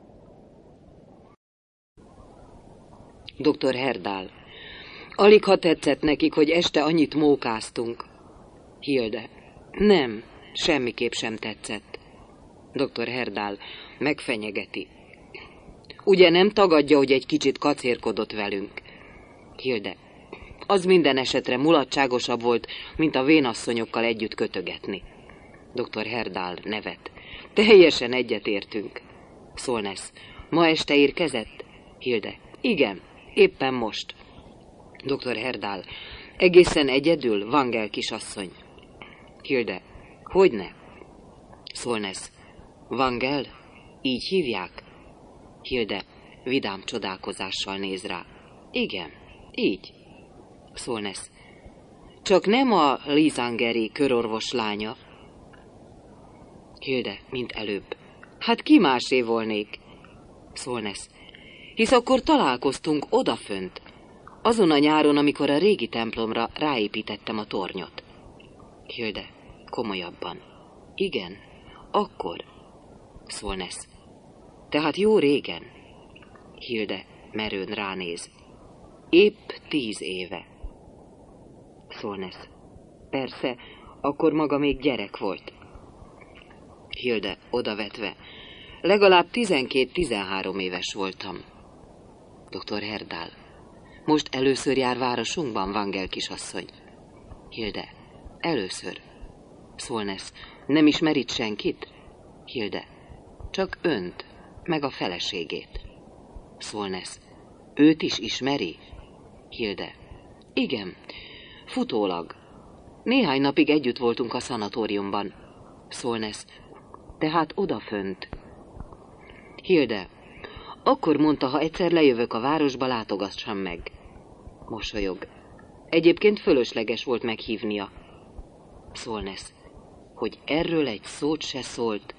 doktor Herdal. Alig ha tetszett nekik, hogy este annyit mókáztunk. Hilde. Nem, semmiképp sem tetszett. doktor Herdal megfenyegeti. Ugye nem tagadja, hogy egy kicsit kacérkodott velünk? Hilde. Az minden esetre mulatságosabb volt, mint a vénasszonyokkal együtt kötögetni. doktor Herdal nevet. Teljesen egyetértünk. Szolnesz. Ma este érkezett? Hilde. Igen, éppen most. doktor Herdal. Egészen egyedül, Vangel kisasszony. Hilde. Hogyne? Szolnesz. Vangel? Így hívják? Hilde vidám csodálkozással néz rá. Igen, így. Szolnesz. Csak nem a Lisangeri körorvos lánya? Hilde, mint előbb. Hát ki másé volnék? Szolnesz. Hisz akkor találkoztunk odafönt, azon a nyáron, amikor a régi templomra ráépítettem a tornyot. Hilde, komolyabban. Igen, akkor. Szolnesz. Tehát jó régen. Hilde merőn ránéz. Épp tíz éve. Szolnesz. Persze, akkor maga még gyerek volt. Hilde odavetve. Legalább tizenkét-tizenhárom éves voltam. doktor Herdal. Most először jár városunkban, Vangel kisasszony? Hilde. Először. Szolnesz. Nem ismer itt senkit? Hilde. Csak önt, meg a feleségét. Szolnesz. Őt is ismeri? Hilde. Igen, futólag. Néhány napig együtt voltunk a szanatóriumban. Szolnesz. Tehát odafönt. Hilde. Akkor mondta, ha egyszer lejövök a városba, látogassam meg. Mosolyog. Egyébként fölösleges volt meghívnia. Szolnesz. Hogy erről egy szót se szólt.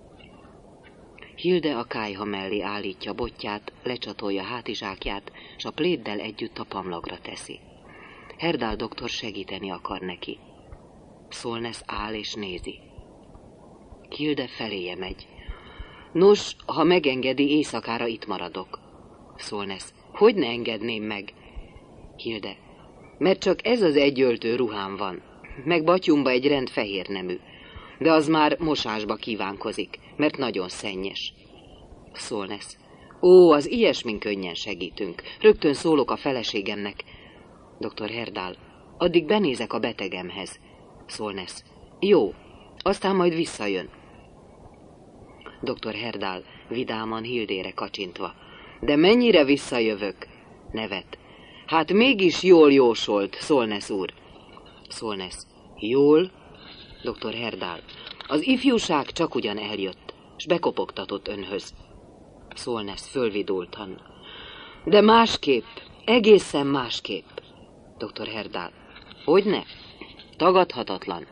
Hilde a kályha mellé állítja botját, lecsatolja hátizsákját, s a pléddel együtt a pamlagra teszi. Herdál doktor segíteni akar neki. Szolnesz áll és nézi. Hilde feléje megy. Nos, ha megengedi, éjszakára itt maradok. Szolnesz. Hogy ne engedném meg? Hilde. Mert csak ez az egy öltő ruhám van. Meg batyumba egy rend fehér nemű. De az már mosásba kívánkozik, mert nagyon szennyes. Szolnesz. Ó, az ilyesmin könnyen segítünk. Rögtön szólok a feleségemnek. doktor Herdál. Addig benézek a betegemhez. Szolnesz. Jó, aztán majd visszajön. doktor Herdál vidáman Hildére kacsintva. De mennyire visszajövök? Nevet. Hát mégis jól jósolt, Szolnesz úr. Szolnesz. Jól? doktor Herdál. Az ifjúság csak ugyan eljött, s bekopogtatott önhöz. Szolnesz fölvidultan. De másképp, egészen másképp. doktor Herdál. Hogyne? Tagadhatatlan.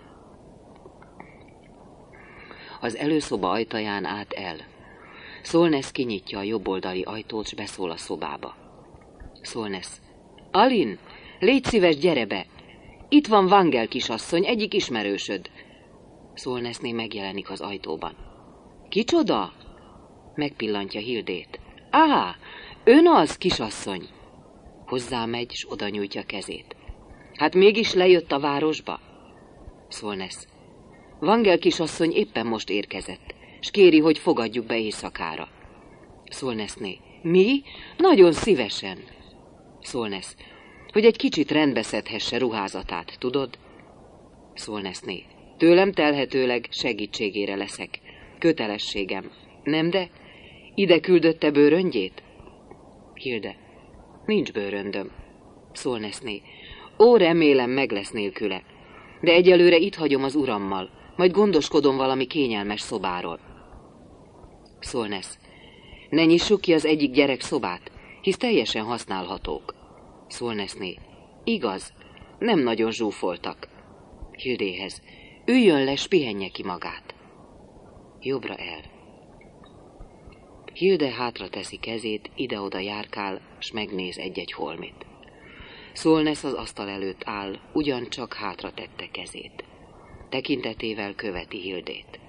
Az előszoba ajtaján át el. Szolnesz kinyitja a jobboldali ajtót, s beszól a szobába. Szolnesz. Alin, légy szíves, gyere be! Itt van Vangel kisasszony, egyik ismerősöd. Szolneszné megjelenik az ajtóban. Kicsoda? Megpillantja Hildét. Á, ön az, kisasszony! Hozzámegy, s oda nyújtja kezét. Hát mégis lejött a városba? Szolnesz. Vangel kisasszony éppen most érkezett, s kéri, hogy fogadjuk be éjszakára. Szolneszné. Mi? Nagyon szívesen. Szolnesz. Hogy egy kicsit rendbe szedhesse ruházatát, tudod? Szolneszné. Tőlem telhetőleg segítségére leszek. Kötelességem. Nem de? Ide küldötte bőröngyét? Hilde. Nincs bőröndöm. Szolneszné. Ó, remélem, meg lesz nélküle. De egyelőre itt hagyom az urammal, majd gondoskodom valami kényelmes szobáról. Szolnesz. Ne nyissuk ki az egyik gyerek szobát, hisz teljesen használhatók. Szolneszné. Igaz, nem nagyon zsúfoltak. Hildéhez. Üljön le, s pihenje ki magát. Jobbra el. Hilde hátra teszi kezét, ide-oda járkál, s megnéz egy-egy holmit. Szolnesz az asztal előtt áll, ugyancsak hátra tette kezét. Tekintetével követi Hildét.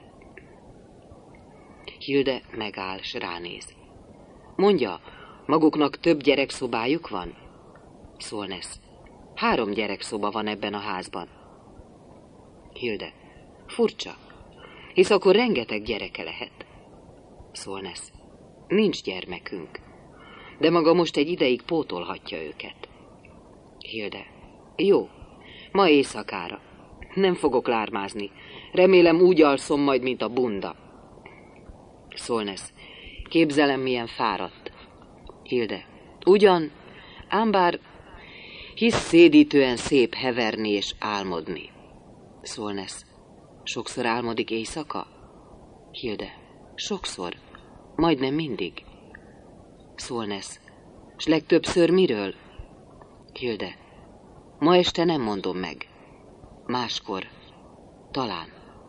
Hilde megáll, s ránéz. Mondja, maguknak több gyerekszobájuk van? Szolnesz. Három gyerekszoba van ebben a házban. Hilde. Furcsa, hisz akkor rengeteg gyereke lehet. Szolnesz. Nincs gyermekünk, de maga most egy ideig pótolhatja őket. Hilde. Jó, ma éjszakára. Nem fogok lármázni. Remélem úgy alszom majd, mint a bunda. Szolnesz. Képzelem, milyen fáradt. Hilde. Ugyan, ám bár hisz szédítően szép heverni és álmodni. Szolnesz. Sokszor álmodik éjszaka? Hilde. Sokszor. Majdnem mindig. Szolnesz. S legtöbbször miről? Hilde. Ma este nem mondom meg. Máskor. Talán.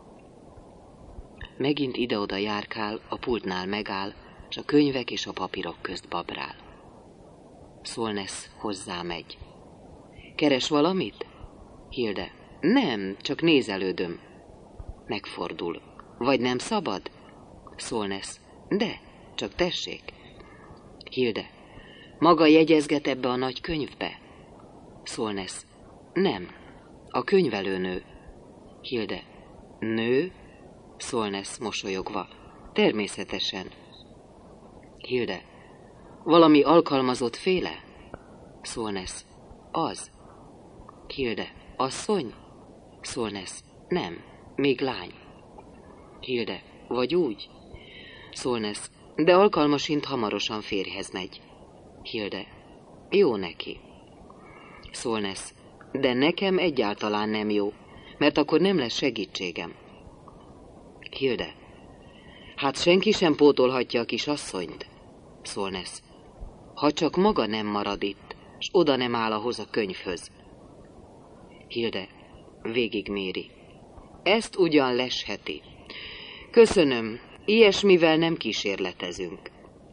Megint ide-oda járkál, a pultnál megáll, s a könyvek és a papírok közt babrál. Szolnesz hozzá megy. Keres valamit? Hilde. Nem, csak nézelődöm. Megfordul. Vagy nem szabad? Szolnesz. De, csak tessék. Hilde. Maga jegyezget ebbe a nagy könyvbe? Szolnesz. Nem. A könyvelőnő. Hilde. Nő? Szolnesz mosolyogva. Természetesen. Hilde. Valami alkalmazott féle? Szolnesz. Az. Hilde. Asszony? Szolnesz. Nem. Még lány. Hilde. Vagy úgy? Szolnesz. De alkalmasint hamarosan férjhez megy. Hilde. Jó neki. Szolnesz. De nekem egyáltalán nem jó, mert akkor nem lesz segítségem. Hilde. Hát senki sem pótolhatja a kis asszonyt. Szolnesz. Ha csak maga nem marad itt, s oda nem áll ahhoz a könyvhöz. Hilde végigméri. Ezt ugyan lesheti. Köszönöm, ilyesmivel nem kísérletezünk.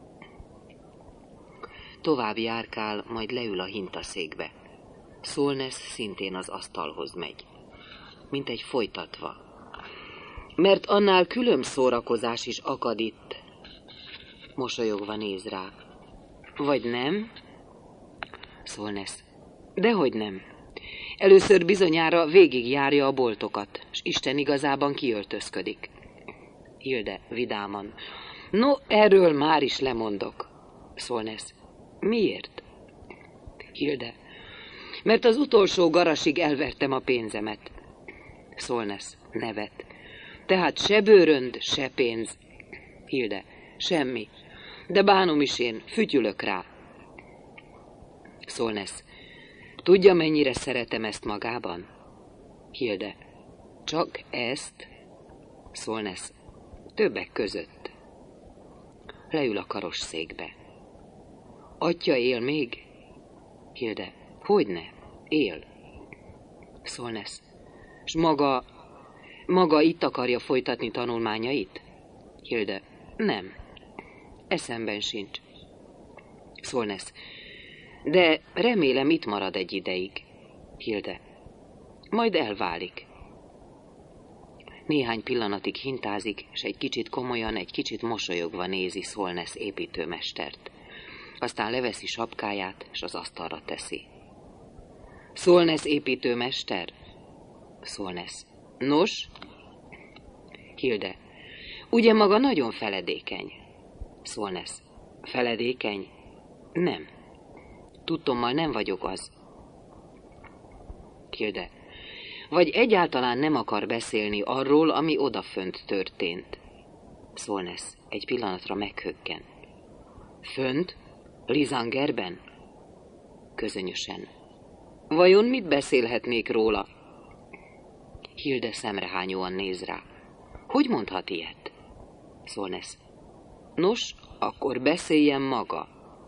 Tovább járkál, majd leül a hintaszékbe. Szolnesz szintén az asztalhoz megy. Mint egy folytatva. Mert annál külön szórakozás is akad itt. Mosolyogva néz rá. Vagy nem? Szolnesz. Dehogy nem. Először bizonyára végigjárja a boltokat, s Isten igazában kiöltözködik. Hilde vidáman. No, erről már is lemondok. Szolnesz. Miért? Hilde. Mert az utolsó garasig elvertem a pénzemet. Szolnesz. Nevet. Tehát se bőrönd, se pénz. Hilde. Semmi. De bánom is én, fütyülök rá. Szolnesz. Tudja, mennyire szeretem ezt magában? Hilde. Csak ezt? Szolnesz. Többek között. Leül a karosszékbe. Atya él még? Hilde. Hogyne? Él. Szolnesz. S maga, maga itt akarja folytatni tanulmányait? Hilde. Nem. Eszemben sincs. Szolnesz. De remélem itt marad egy ideig. Hilde. Majd elválik. Néhány pillanatig hintázik, s egy kicsit komolyan, egy kicsit mosolyogva nézi Szolnesz építőmestert. Aztán leveszi sapkáját, és az asztalra teszi. Szolnesz építőmester? Szolnesz. Nos? Hilde. Ugye maga nagyon feledékeny? Szolnesz. Feledékeny? Nem. Tudtommal nem vagyok az. Hilde. Vagy egyáltalán nem akar beszélni arról, ami odafönt történt. Szolnesz. Egy pillanatra meghökken. Fönt? Lizangerben? Közönösen. Vajon mit beszélhetnék róla? Hilde szemrehányóan néz rá. Hogy mondhat ilyet? Szolnesz. Nos, akkor beszéljen maga.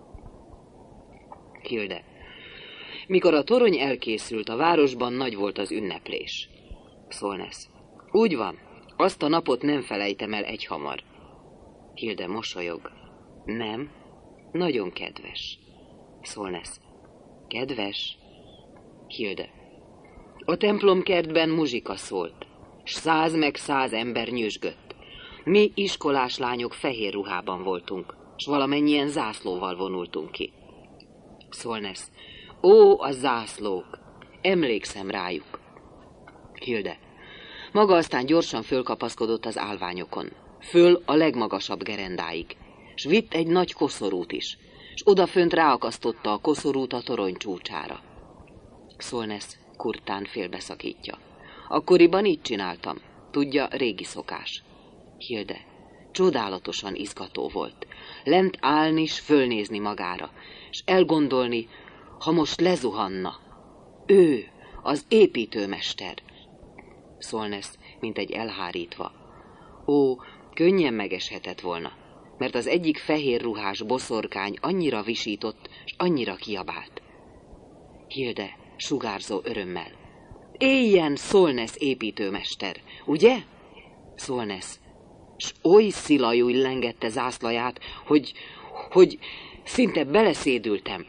Hilde. Mikor a torony elkészült, a városban nagy volt az ünneplés. Szolnesz. Úgy van, azt a napot nem felejtem el egyhamar. Hilde mosolyog. Nem, nagyon kedves. Szolnesz. Kedves? Hilde. A templomkertben muzsika szólt, s száz meg száz ember nyüzsgött. Mi iskolás lányok fehér ruhában voltunk, s valamennyien zászlóval vonultunk ki. Szolnesz. Ó, a zászlók! Emlékszem rájuk. Hilde. Maga aztán gyorsan fölkapaszkodott az állványokon. Föl a legmagasabb gerendáig. S vitt egy nagy koszorút is, s odafönt ráakasztotta a koszorút a torony csúcsára. Szolnesz kurtán félbeszakítja. Akkoriban így csináltam. Tudja, régi szokás. Hilde. Csodálatosan izgató volt. Lent állni s fölnézni magára, s elgondolni, ha most lezuhanna. Ő, az építőmester. Szolnesz, mint egy elhárítva. Ó, könnyen megeshetett volna, mert az egyik fehér ruhás boszorkány annyira visított, s annyira kiabált. Hilde, sugárzó örömmel. Éljen, Szolnesz építőmester, ugye? Szolnesz, s oly szilajúj lengette zászlaját, hogy, hogy szinte beleszédültem.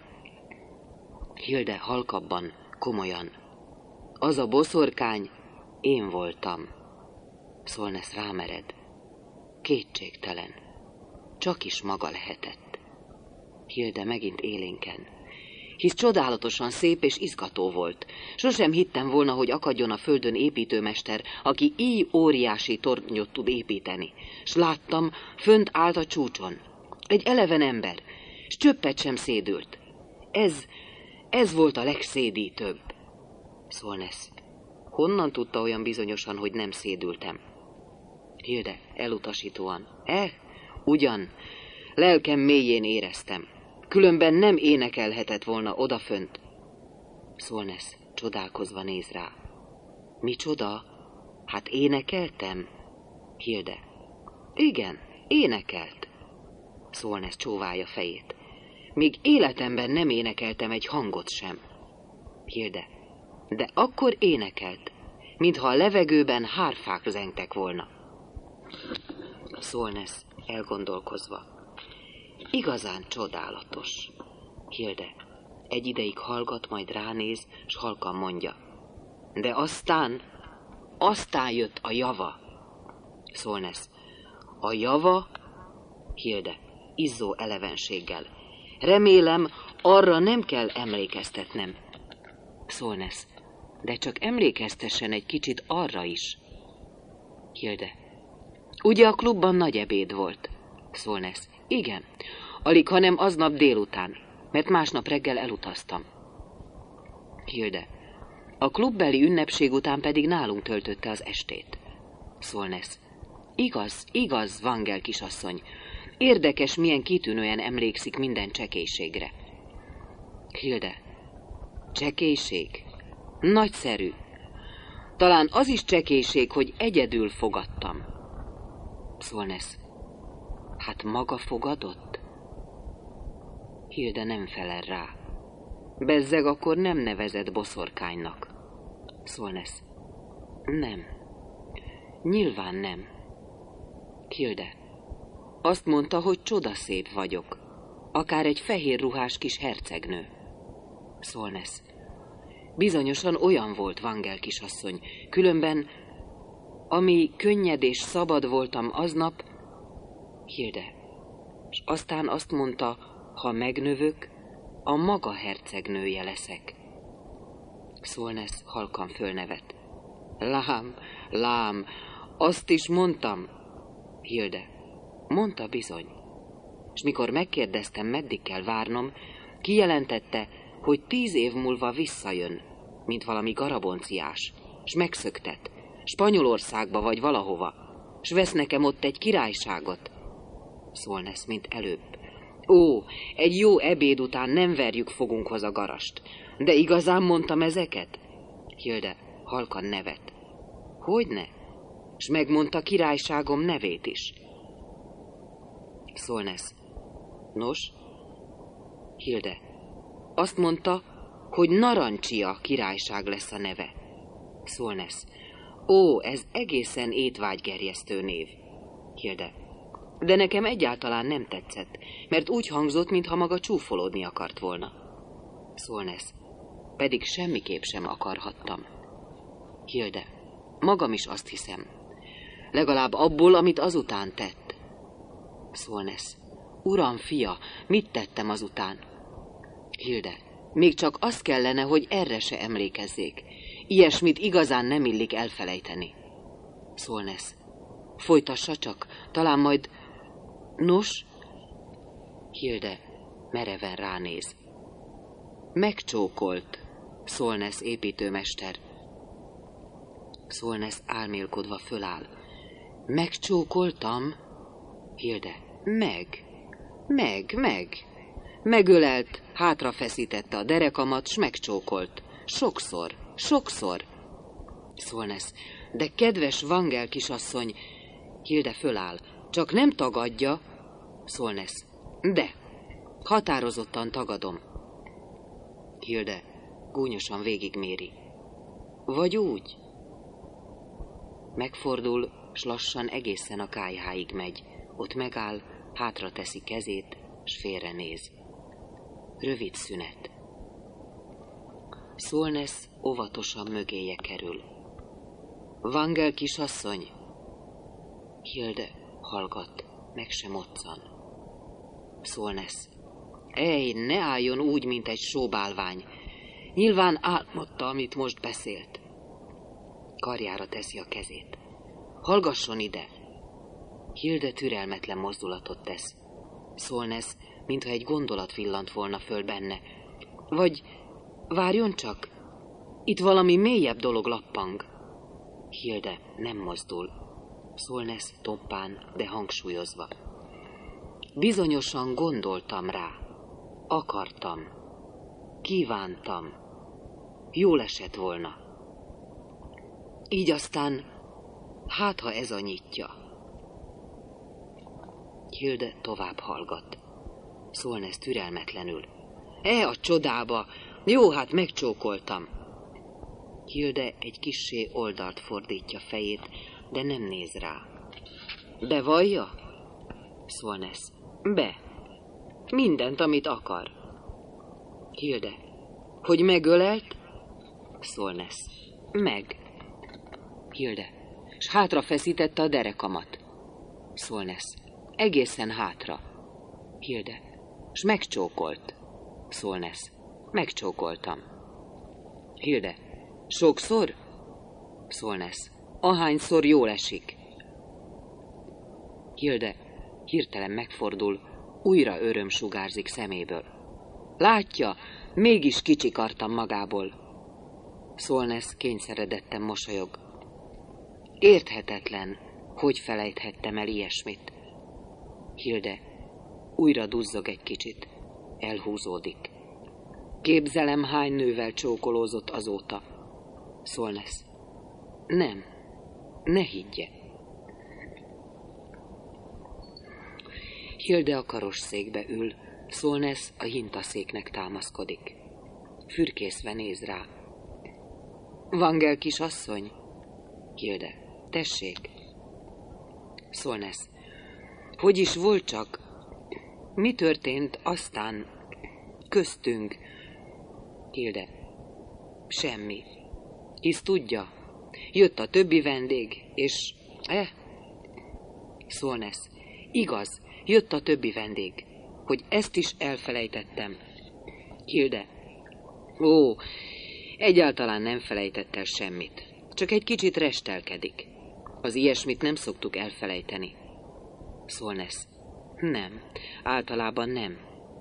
Hilde halkabban, komolyan. Az a boszorkány, én voltam. Szolnesz rámered. Kétségtelen. Csak is maga lehetett. Hilde megint élénken. Hisz csodálatosan szép és izgató volt. Sosem hittem volna, hogy akadjon a földön építőmester, aki így óriási tornyot tud építeni. S láttam, fönt állt a csúcson. Egy eleven ember, s csöppet sem szédült. Ez, ez volt a legszédítőbb. Szolnesz. Honnan tudta olyan bizonyosan, hogy nem szédültem? Hilde, elutasítóan. Eh, ugyan, Lelkem mélyén éreztem. Különben nem énekelhetett volna odafönt. Szolnesz csodálkozva néz rá. Micsoda? Hát énekeltem? Hilde. Igen, énekelt. Szolnesz csóválja fejét. Még életemben nem énekeltem egy hangot sem. Hilde. De akkor énekelt, mintha a levegőben hárfák zengtek volna. Szolnesz elgondolkozva. Igazán csodálatos. Hilde egy ideig hallgat, majd ránéz, s halkan mondja. De aztán, aztán jött a java. Szolnesz. A java? Hilde izzó elevenséggel. Remélem, arra nem kell emlékeztetnem. Szolnesz. De csak emlékeztessen egy kicsit arra is. Hilde. Ugye a klubban nagy ebéd volt? Szolnesz. Igen. Alig, hanem aznap délután, mert másnap reggel elutaztam. Hilde. A klubbeli ünnepség után pedig nálunk töltötte az estét. Szolnesz. Igaz, igaz, Vangel kisasszony. Érdekes, milyen kitűnően emlékszik minden csekélységre. Hilde. Csekélység? Nagyszerű. Talán az is csekélység, hogy egyedül fogadtam. Szolnesz. Hát maga fogadott? Hilde nem felel rá. Bezzeg akkor nem nevezett boszorkánynak. Szolnesz. Nem. Nyilván nem. Hilde. Azt mondta, hogy csodaszép vagyok. Akár egy fehér ruhás kis hercegnő. Szolnesz. Bizonyosan olyan volt, Vangel kisasszony. Különben, ami könnyed és szabad voltam aznap, Hilde. És aztán azt mondta, ha megnövök, a maga hercegnője leszek. Szolnesz halkan fölnevet. Lám, lám, azt is mondtam. Hilde. Mondta bizony. És mikor megkérdeztem, meddig kell várnom, kijelentette, hogy tíz év múlva visszajön, mint valami garabonciás, s megszöktet, Spanyolországba vagy valahova, s vesz nekem ott egy királyságot. Szolnesz, mint előbb. Ó, egy jó ebéd után nem verjük fogunkhoz a garast. De igazán mondtam ezeket? Hilde halkan nevet. Hogyne? S megmondta királyságom nevét is. Szolnesz. Nos? Hilde. Azt mondta, hogy Narancsia királyság lesz a neve. Szolnesz. Ó, ez egészen étvágygerjesztő név. Hilde. De nekem egyáltalán nem tetszett, mert úgy hangzott, mintha maga csúfolódni akart volna. Szolnesz. Pedig semmiképp sem akarhattam. Hilde. Magam is azt hiszem. Legalább abból, amit azután tett. Szolnesz. Uram, fia, mit tettem azután? Hilde. Még csak az kellene, hogy erre se emlékezzék. Ilyesmit igazán nem illik elfelejteni. Szolnesz. Folytassa csak, talán majd... Nos? Hilde mereven ránéz. Megcsókolt, Szolnesz építőmester. Szolnesz álmélkodva föláll. Megcsókoltam? Hilde. Meg. Meg, meg. Megölelt, hátrafeszítette a derekamat, s megcsókolt. Sokszor, sokszor. Szolnesz. De kedves Vangel kisasszony, Hilde föláll. Csak nem tagadja. Szolnesz. De. Határozottan tagadom. Hilde gúnyosan végigméri. Vagy úgy. Megfordul, s lassan egészen a kályháig megy. Ott megáll, hátra teszi kezét, s félrenéz. Rövid szünet. Szolnesz óvatosan mögéje kerül. Vangel kisasszony. Hilde hallgat, meg sem moccan. Szolnesz. Ej, ne álljon úgy, mint egy sóbálvány. Nyilván álmodta, amit most beszélt. Karjára teszi a kezét. Hallgasson ide. Hilde türelmetlen mozdulatot tesz. Szolnesz, mintha egy gondolat villant volna föl benne. Vagy várjon csak, itt valami mélyebb dolog lappang. Hilde nem mozdul. Szolnesz tompán, de hangsúlyozva. Bizonyosan gondoltam rá. Akartam. Kívántam. Jól esett volna. Így aztán, hát ha ez a nyitja. Hilde tovább hallgat. Szolnesz türelmetlenül. E a csodába! Jó, hát megcsókoltam. Hilde egy kissé oldalt fordítja fejét, de nem néz rá. Bevallja? Szolnesz. Be. Mindent, amit akar. Hilde. Hogy megölelt? Szolnesz. Meg. Hilde. S hátra feszítette a derekamat. Szolnesz. Egészen hátra. Hilde. S megcsókolt. Szolnesz. Megcsókoltam. Hilde. Sokszor? Szolnesz. Ahányszor jól esik. Hilde hirtelen megfordul, újra öröm sugárzik szeméből. Látja, mégis kicsikartam magából. Szolnesz kényszeredetten mosolyog. Érthetetlen, hogy felejthettem el ilyesmit. Hilde újra duzzog egy kicsit, elhúzódik. Képzelem, hány nővel csókolózott azóta. Szolnesz. Nem, ne higgye. Hilde a karosszékbe ül, Szolnesz a hintaszéknek támaszkodik. Fürkészve néz rá. Vangel kisasszony? Hilde. Tessék. Szolnesz. Hogy is volt csak? Mi történt aztán köztünk? Hilde. Semmi. Hisz tudja, jött a többi vendég, és... Eh? Szolnesz. Igaz, jött a többi vendég, hogy ezt is elfelejtettem. Hilde. Ó, egyáltalán nem felejtett el semmit, csak egy kicsit restelkedik. Az ilyesmit nem szoktuk elfelejteni. Szolnesz. Nem, általában nem.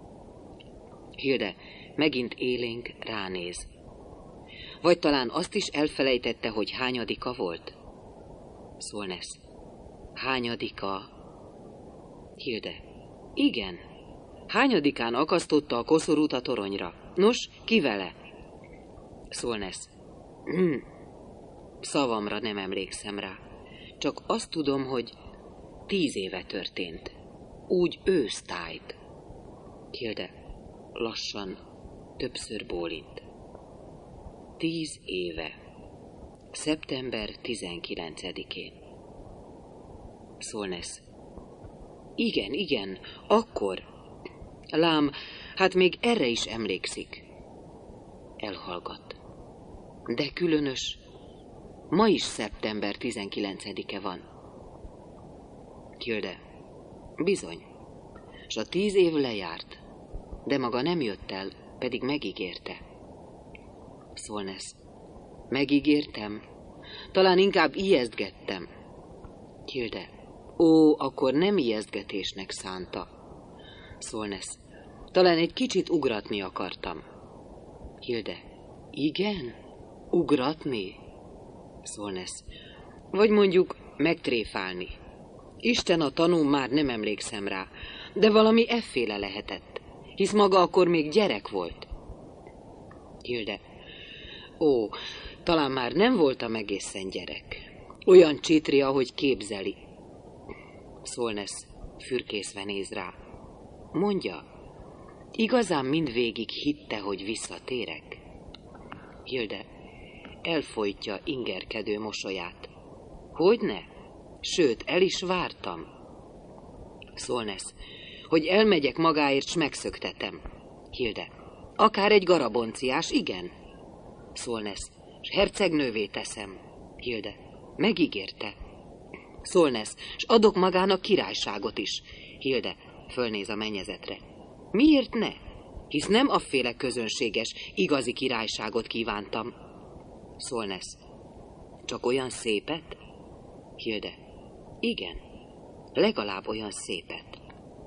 Hilde megint élénk ránéz. Vagy talán azt is elfelejtette, hogy hányadika volt? Szolnesz. Hányadika? Hilde. Igen. Hányadikán akasztotta a koszorút a toronyra? Nos, ki vele? Szolnesz. Hm. Szavamra nem emlékszem rá. Csak azt tudom, hogy tíz éve történt. Úgy ősztájt. Hilde lassan többször bólint. Tíz éve. Szeptember tizenkilencedikén. Szolnesz. Igen, igen, akkor. Lám, hát még erre is emlékszik. Elhallgat. De különös, ma is szeptember tizenkilencedike van. Hilde. Bizony. S a tíz év lejárt, de maga nem jött el, pedig megígérte. Szolnesz. Megígértem? Talán inkább ijesztgettem. Hilde. Ó, akkor nem ijesztgetésnek szánta. Szolnesz. Talán egy kicsit ugratni akartam. Hilde. Igen? Ugratni? Szolnesz. Vagy mondjuk megtréfálni. Isten a tanú, már nem emlékszem rá, de valami efféle lehetett, hisz maga akkor még gyerek volt. Hilde. Ó, talán már nem voltam egészen gyerek. Olyan csitri, ahogy képzeli. Szolnesz fürkészve néz rá. Mondja, igazán mindvégig hitte, hogy visszatérek? Hilde elfojtja ingerkedő mosolyát. Hogyne? Sőt, el is vártam. Szolnesz, hogy elmegyek magáért, s megszöktetem. Hilde. Akár egy garabonciás, igen? Szolnesz, s hercegnővé teszem. Hilde. Megígérte. Szolnesz, s adok magának királyságot is. Hilde fölnéz a mennyezetre. Miért ne? Hisz nem afféle közönséges, igazi királyságot kívántam. Szolnesz. Csak olyan szépet? Hilde. Igen, legalább olyan szépet.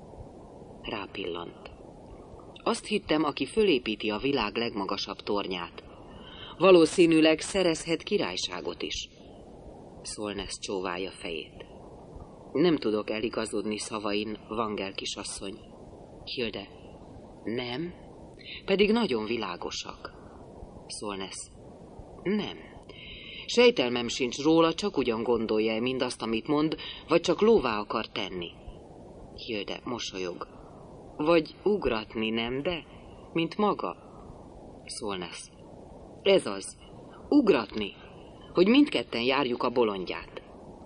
Rápillant. Azt hittem, aki fölépíti a világ legmagasabb tornyát. Valószínűleg szerezhet királyságot is. Szolnesz csóválja fejét. Nem tudok eligazodni szavain, Vangel kisasszony. Hilde. Nem? Pedig nagyon világosak. Szolnesz. Nem. Sejtelmem sincs róla, csak ugyan gondolja-e mindazt, amit mond, vagy csak lóvá akar tenni. Hilde mosolyog. Vagy ugratni, nem de? Mint maga? Szolnesz. Ez az. Ugratni, hogy mindketten járjuk a bolondját.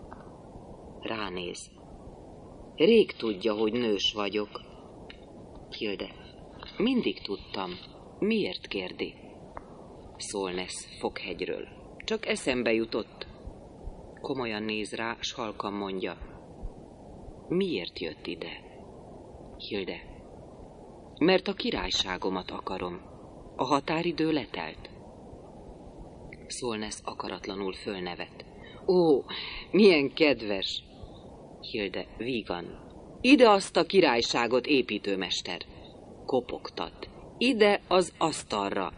Ránéz. Rég tudja, hogy nős vagyok. Hilde. Mindig tudtam. Miért kérdi? Szolnesz Fokhegyről. Csak eszembe jutott. Komolyan néz rá, s halkan mondja. Miért jött ide? Hilde. Mert a királyságomat akarom. A határidő letelt. Szolnesz akaratlanul fölnevet. Ó, milyen kedves! Hilde vígan. Ide azt a királyságot, építőmester. Kopogtat. Ide az asztalra.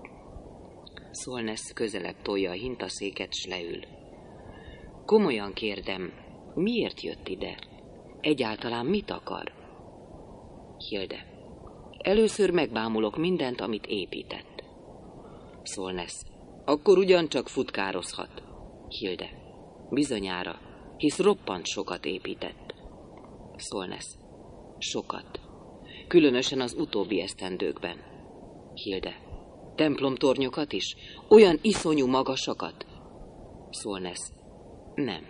Szolnesz közelebb tolja a hintaszéket, s leül. Komolyan kérdem, miért jött ide? Egyáltalán mit akar? Hilde. Először megbámulok mindent, amit épített. Szolnesz. Akkor ugyancsak futkározhat. Hilde. Bizonyára, hisz roppant sokat épített. Szolnesz. Sokat. Különösen az utóbbi esztendőkben. Hilde. Templomtornyokat is? Olyan iszonyú magasakat? Szolnesz. Nem.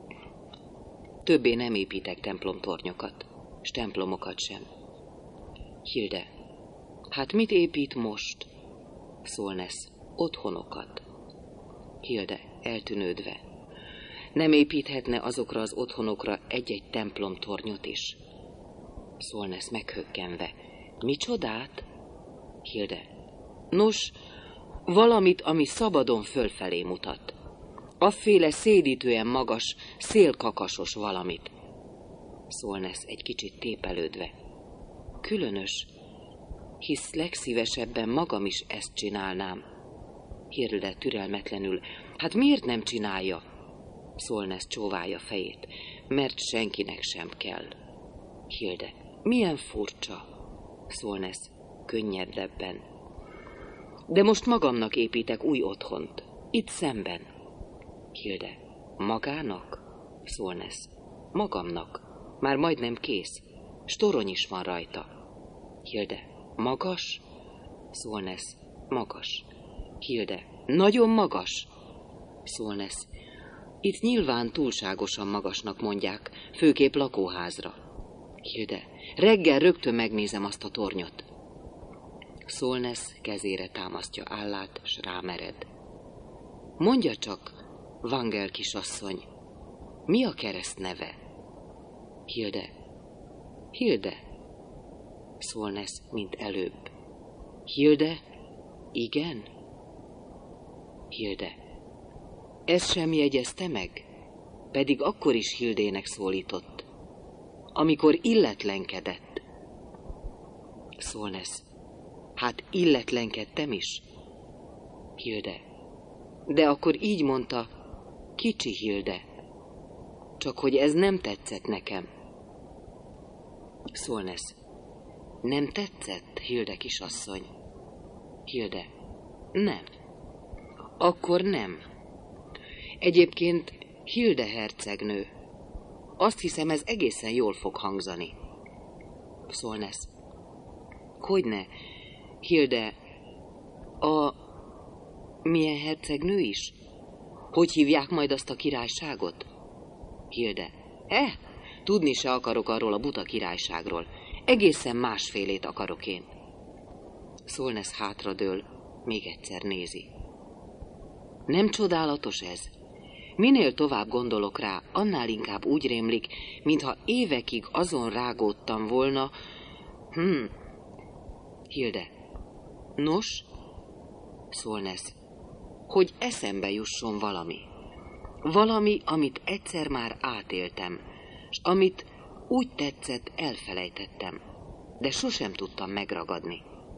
Többé nem építek templomtornyokat, s templomokat sem. Hilde. Hát mit épít most? Szolnesz. Otthonokat. Hilde eltűnődve. Nem építhetne azokra az otthonokra egy-egy templomtornyot is? Szolnesz meghökkenve. Micsodát? Hilde. Nos, valamit, ami szabadon fölfelé mutat. Afféle szédítően magas, szélkakasos valamit. Szolnesz egy kicsit tépelődve. Különös, hisz legszívesebben magam is ezt csinálnám. Hilde türelmetlenül. Hát miért nem csinálja? Szolnesz csóválja fejét. Mert senkinek sem kell. Hilde. Milyen furcsa. Szolnesz könnyedebben. De most magamnak építek új otthont. Itt szemben. Hilde. Magának? Szolnesz. Magamnak. Már majdnem kész. S torony is van rajta. Hilde. Magas? Szolnesz. Magas. Hilde. Nagyon magas? Szolnesz. Itt nyilván túlságosan magasnak mondják, főképp lakóházra. Hilde. Reggel rögtön megnézem azt a tornyot. Szolnesz kezére támasztja állát, s rámered. Mondja csak, Vangel kisasszony, mi a kereszt neve? Hilde. Hilde. Szolnesz, mint előbb. Hilde? Igen? Hilde. Ezt sem jegyezte meg? Pedig akkor is Hildének szólított. Amikor illetlenkedett. Szolnesz. Hát illetlenkedtem is. Hilde. De akkor így mondta, kicsi Hilde. Csak hogy ez nem tetszett nekem. Szolnesz. Nem tetszett, Hilde kisasszony? Hilde. Nem. Akkor nem. Egyébként Hilde hercegnő. Azt hiszem, ez egészen jól fog hangzani. Szolnesz. Hogyne, Hilde, a... milyen hercegnő is? Hogy hívják majd azt a királyságot? Hilde. Eh, tudni se akarok arról a buta királyságról. Egészen másfélét akarok én. Szolnesz hátradől, még egyszer nézi. Nem csodálatos ez? Minél tovább gondolok rá, annál inkább úgy rémlik, mintha évekig azon rágódtam volna. Hm. Hilde. Nos? Szolnesz. Hogy eszembe jusson valami. Valami, amit egyszer már átéltem, s amit úgy tetszett, elfelejtettem, de sosem tudtam megragadni.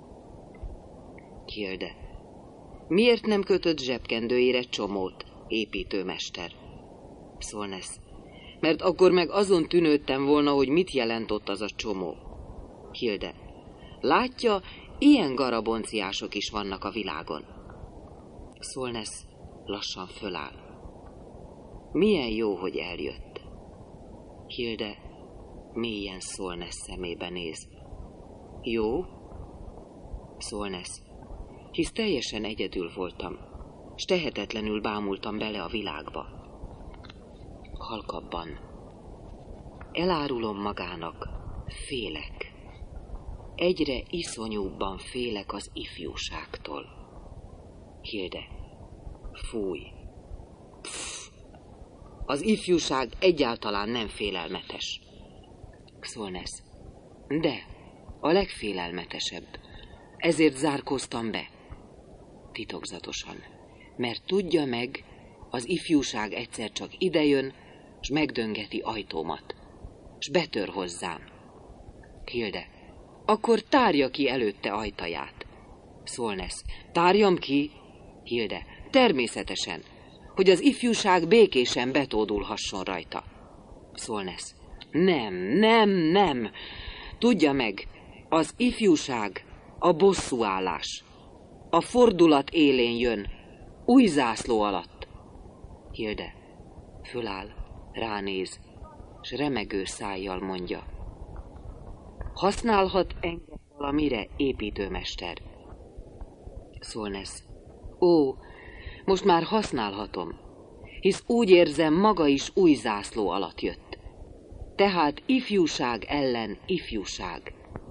Hilde. Miért nem kötött zsebkendőjére csomót, építőmester? Szolnesz. mert akkor meg azon tűnődtem volna, hogy mit jelent ott az a csomó. Hilde. Látja, ilyen garabonciások is vannak a világon. Szolnesz lassan föláll. Milyen jó, hogy eljött. Hilde mélyen Szolnesz szemébe néz. Jó? Szolnesz. Hisz teljesen egyedül voltam, s tehetetlenül bámultam bele a világba. Halkabban. Elárulom magának, félek. Egyre iszonyúbban félek az ifjúságtól. Hilde. Fúj. Pff. Az ifjúság egyáltalán nem félelmetes. Szolnesz. De, a legfélelmetesebb. Ezért zárkóztam be. Titokzatosan. Mert tudja meg, az ifjúság egyszer csak idejön, s megdöngeti ajtómat, s betör hozzám. Hilde. Akkor tárja ki előtte ajtaját. Szolnesz. Tárjam ki? Hilde. Természetesen, hogy az ifjúság békésen betódulhasson rajta. Szolnesz. Nem, nem, nem. Tudja meg, az ifjúság a bosszúállás. A fordulat élén jön, új zászló alatt. Hilde. Föláll, ránéz, s remegő szájjal mondja. Használhat engem valamire, építőmester? Szolnesz. Ó, most már használhatom, hisz úgy érzem, maga is új zászló alatt jött. Tehát ifjúság ellen ifjúság.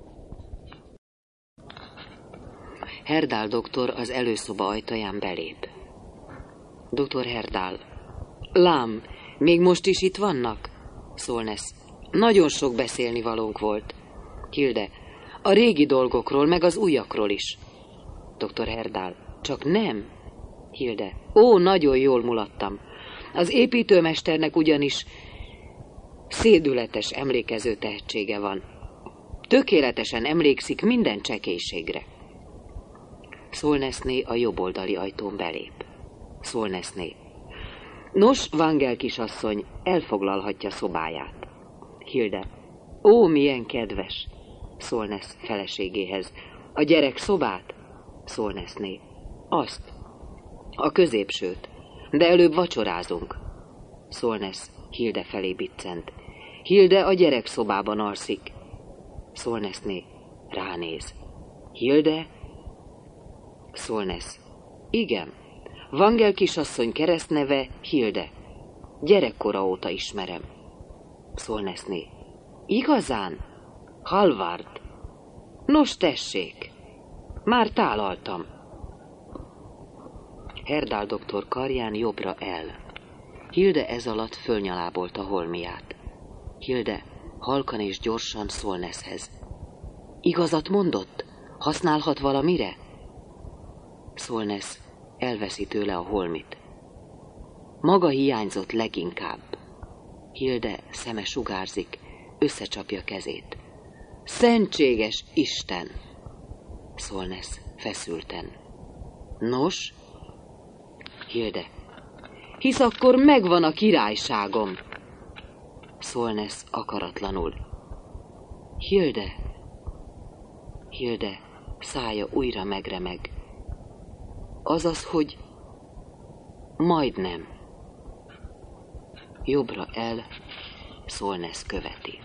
Herdál doktor az előszoba ajtaján belép. Doktor Herdál. Lám, még most is itt vannak? Szolnesz. Nagyon sok beszélnivalónk volt. Hilde. A régi dolgokról, meg az újakról is. Doktor Herdál. Csak nem? Hilde. Ó, nagyon jól mulattam. Az építőmesternek ugyanis szédületes emlékező tehetsége van. Tökéletesen emlékszik minden csekélységre. Szolneszné a jobboldali ajtón belép. Szolneszné. Nos, Vangel kisasszony elfoglalhatja szobáját. Hilde. Ó, milyen kedves. Szolnesz feleségéhez. A gyerek szobát? Szolneszné. Azt. A középsőt. De előbb vacsorázunk. Szolnesz Hilde felé biccent. Hilde a gyerek szobában alszik. Szolneszné ránéz. Hilde? Szolnesz. Igen. Vangel kisasszony keresztneve Hilde. Gyerekkora óta ismerem. Szolneszné. Igazán? Halvard. Nos, tessék. Már tálaltam. Herdál doktor karján jobbra el. Hilde ez alatt fölnyalábolta holmiát. Hilde halkan és gyorsan Szolneszhez. Igazat mondott? Használhat valamire? Szolnesz elveszi tőle a holmit. Maga hiányzott leginkább. Hilde szeme sugárzik, összecsapja kezét. Szentséges Isten! Szolnesz feszülten. Nos? Hilde. Hisz akkor megvan a királyságom. Szolnesz akaratlanul. Hilde. Hilde szája újra megremeg. Azaz, hogy majdnem. Jobbra el, Szolnesz követi.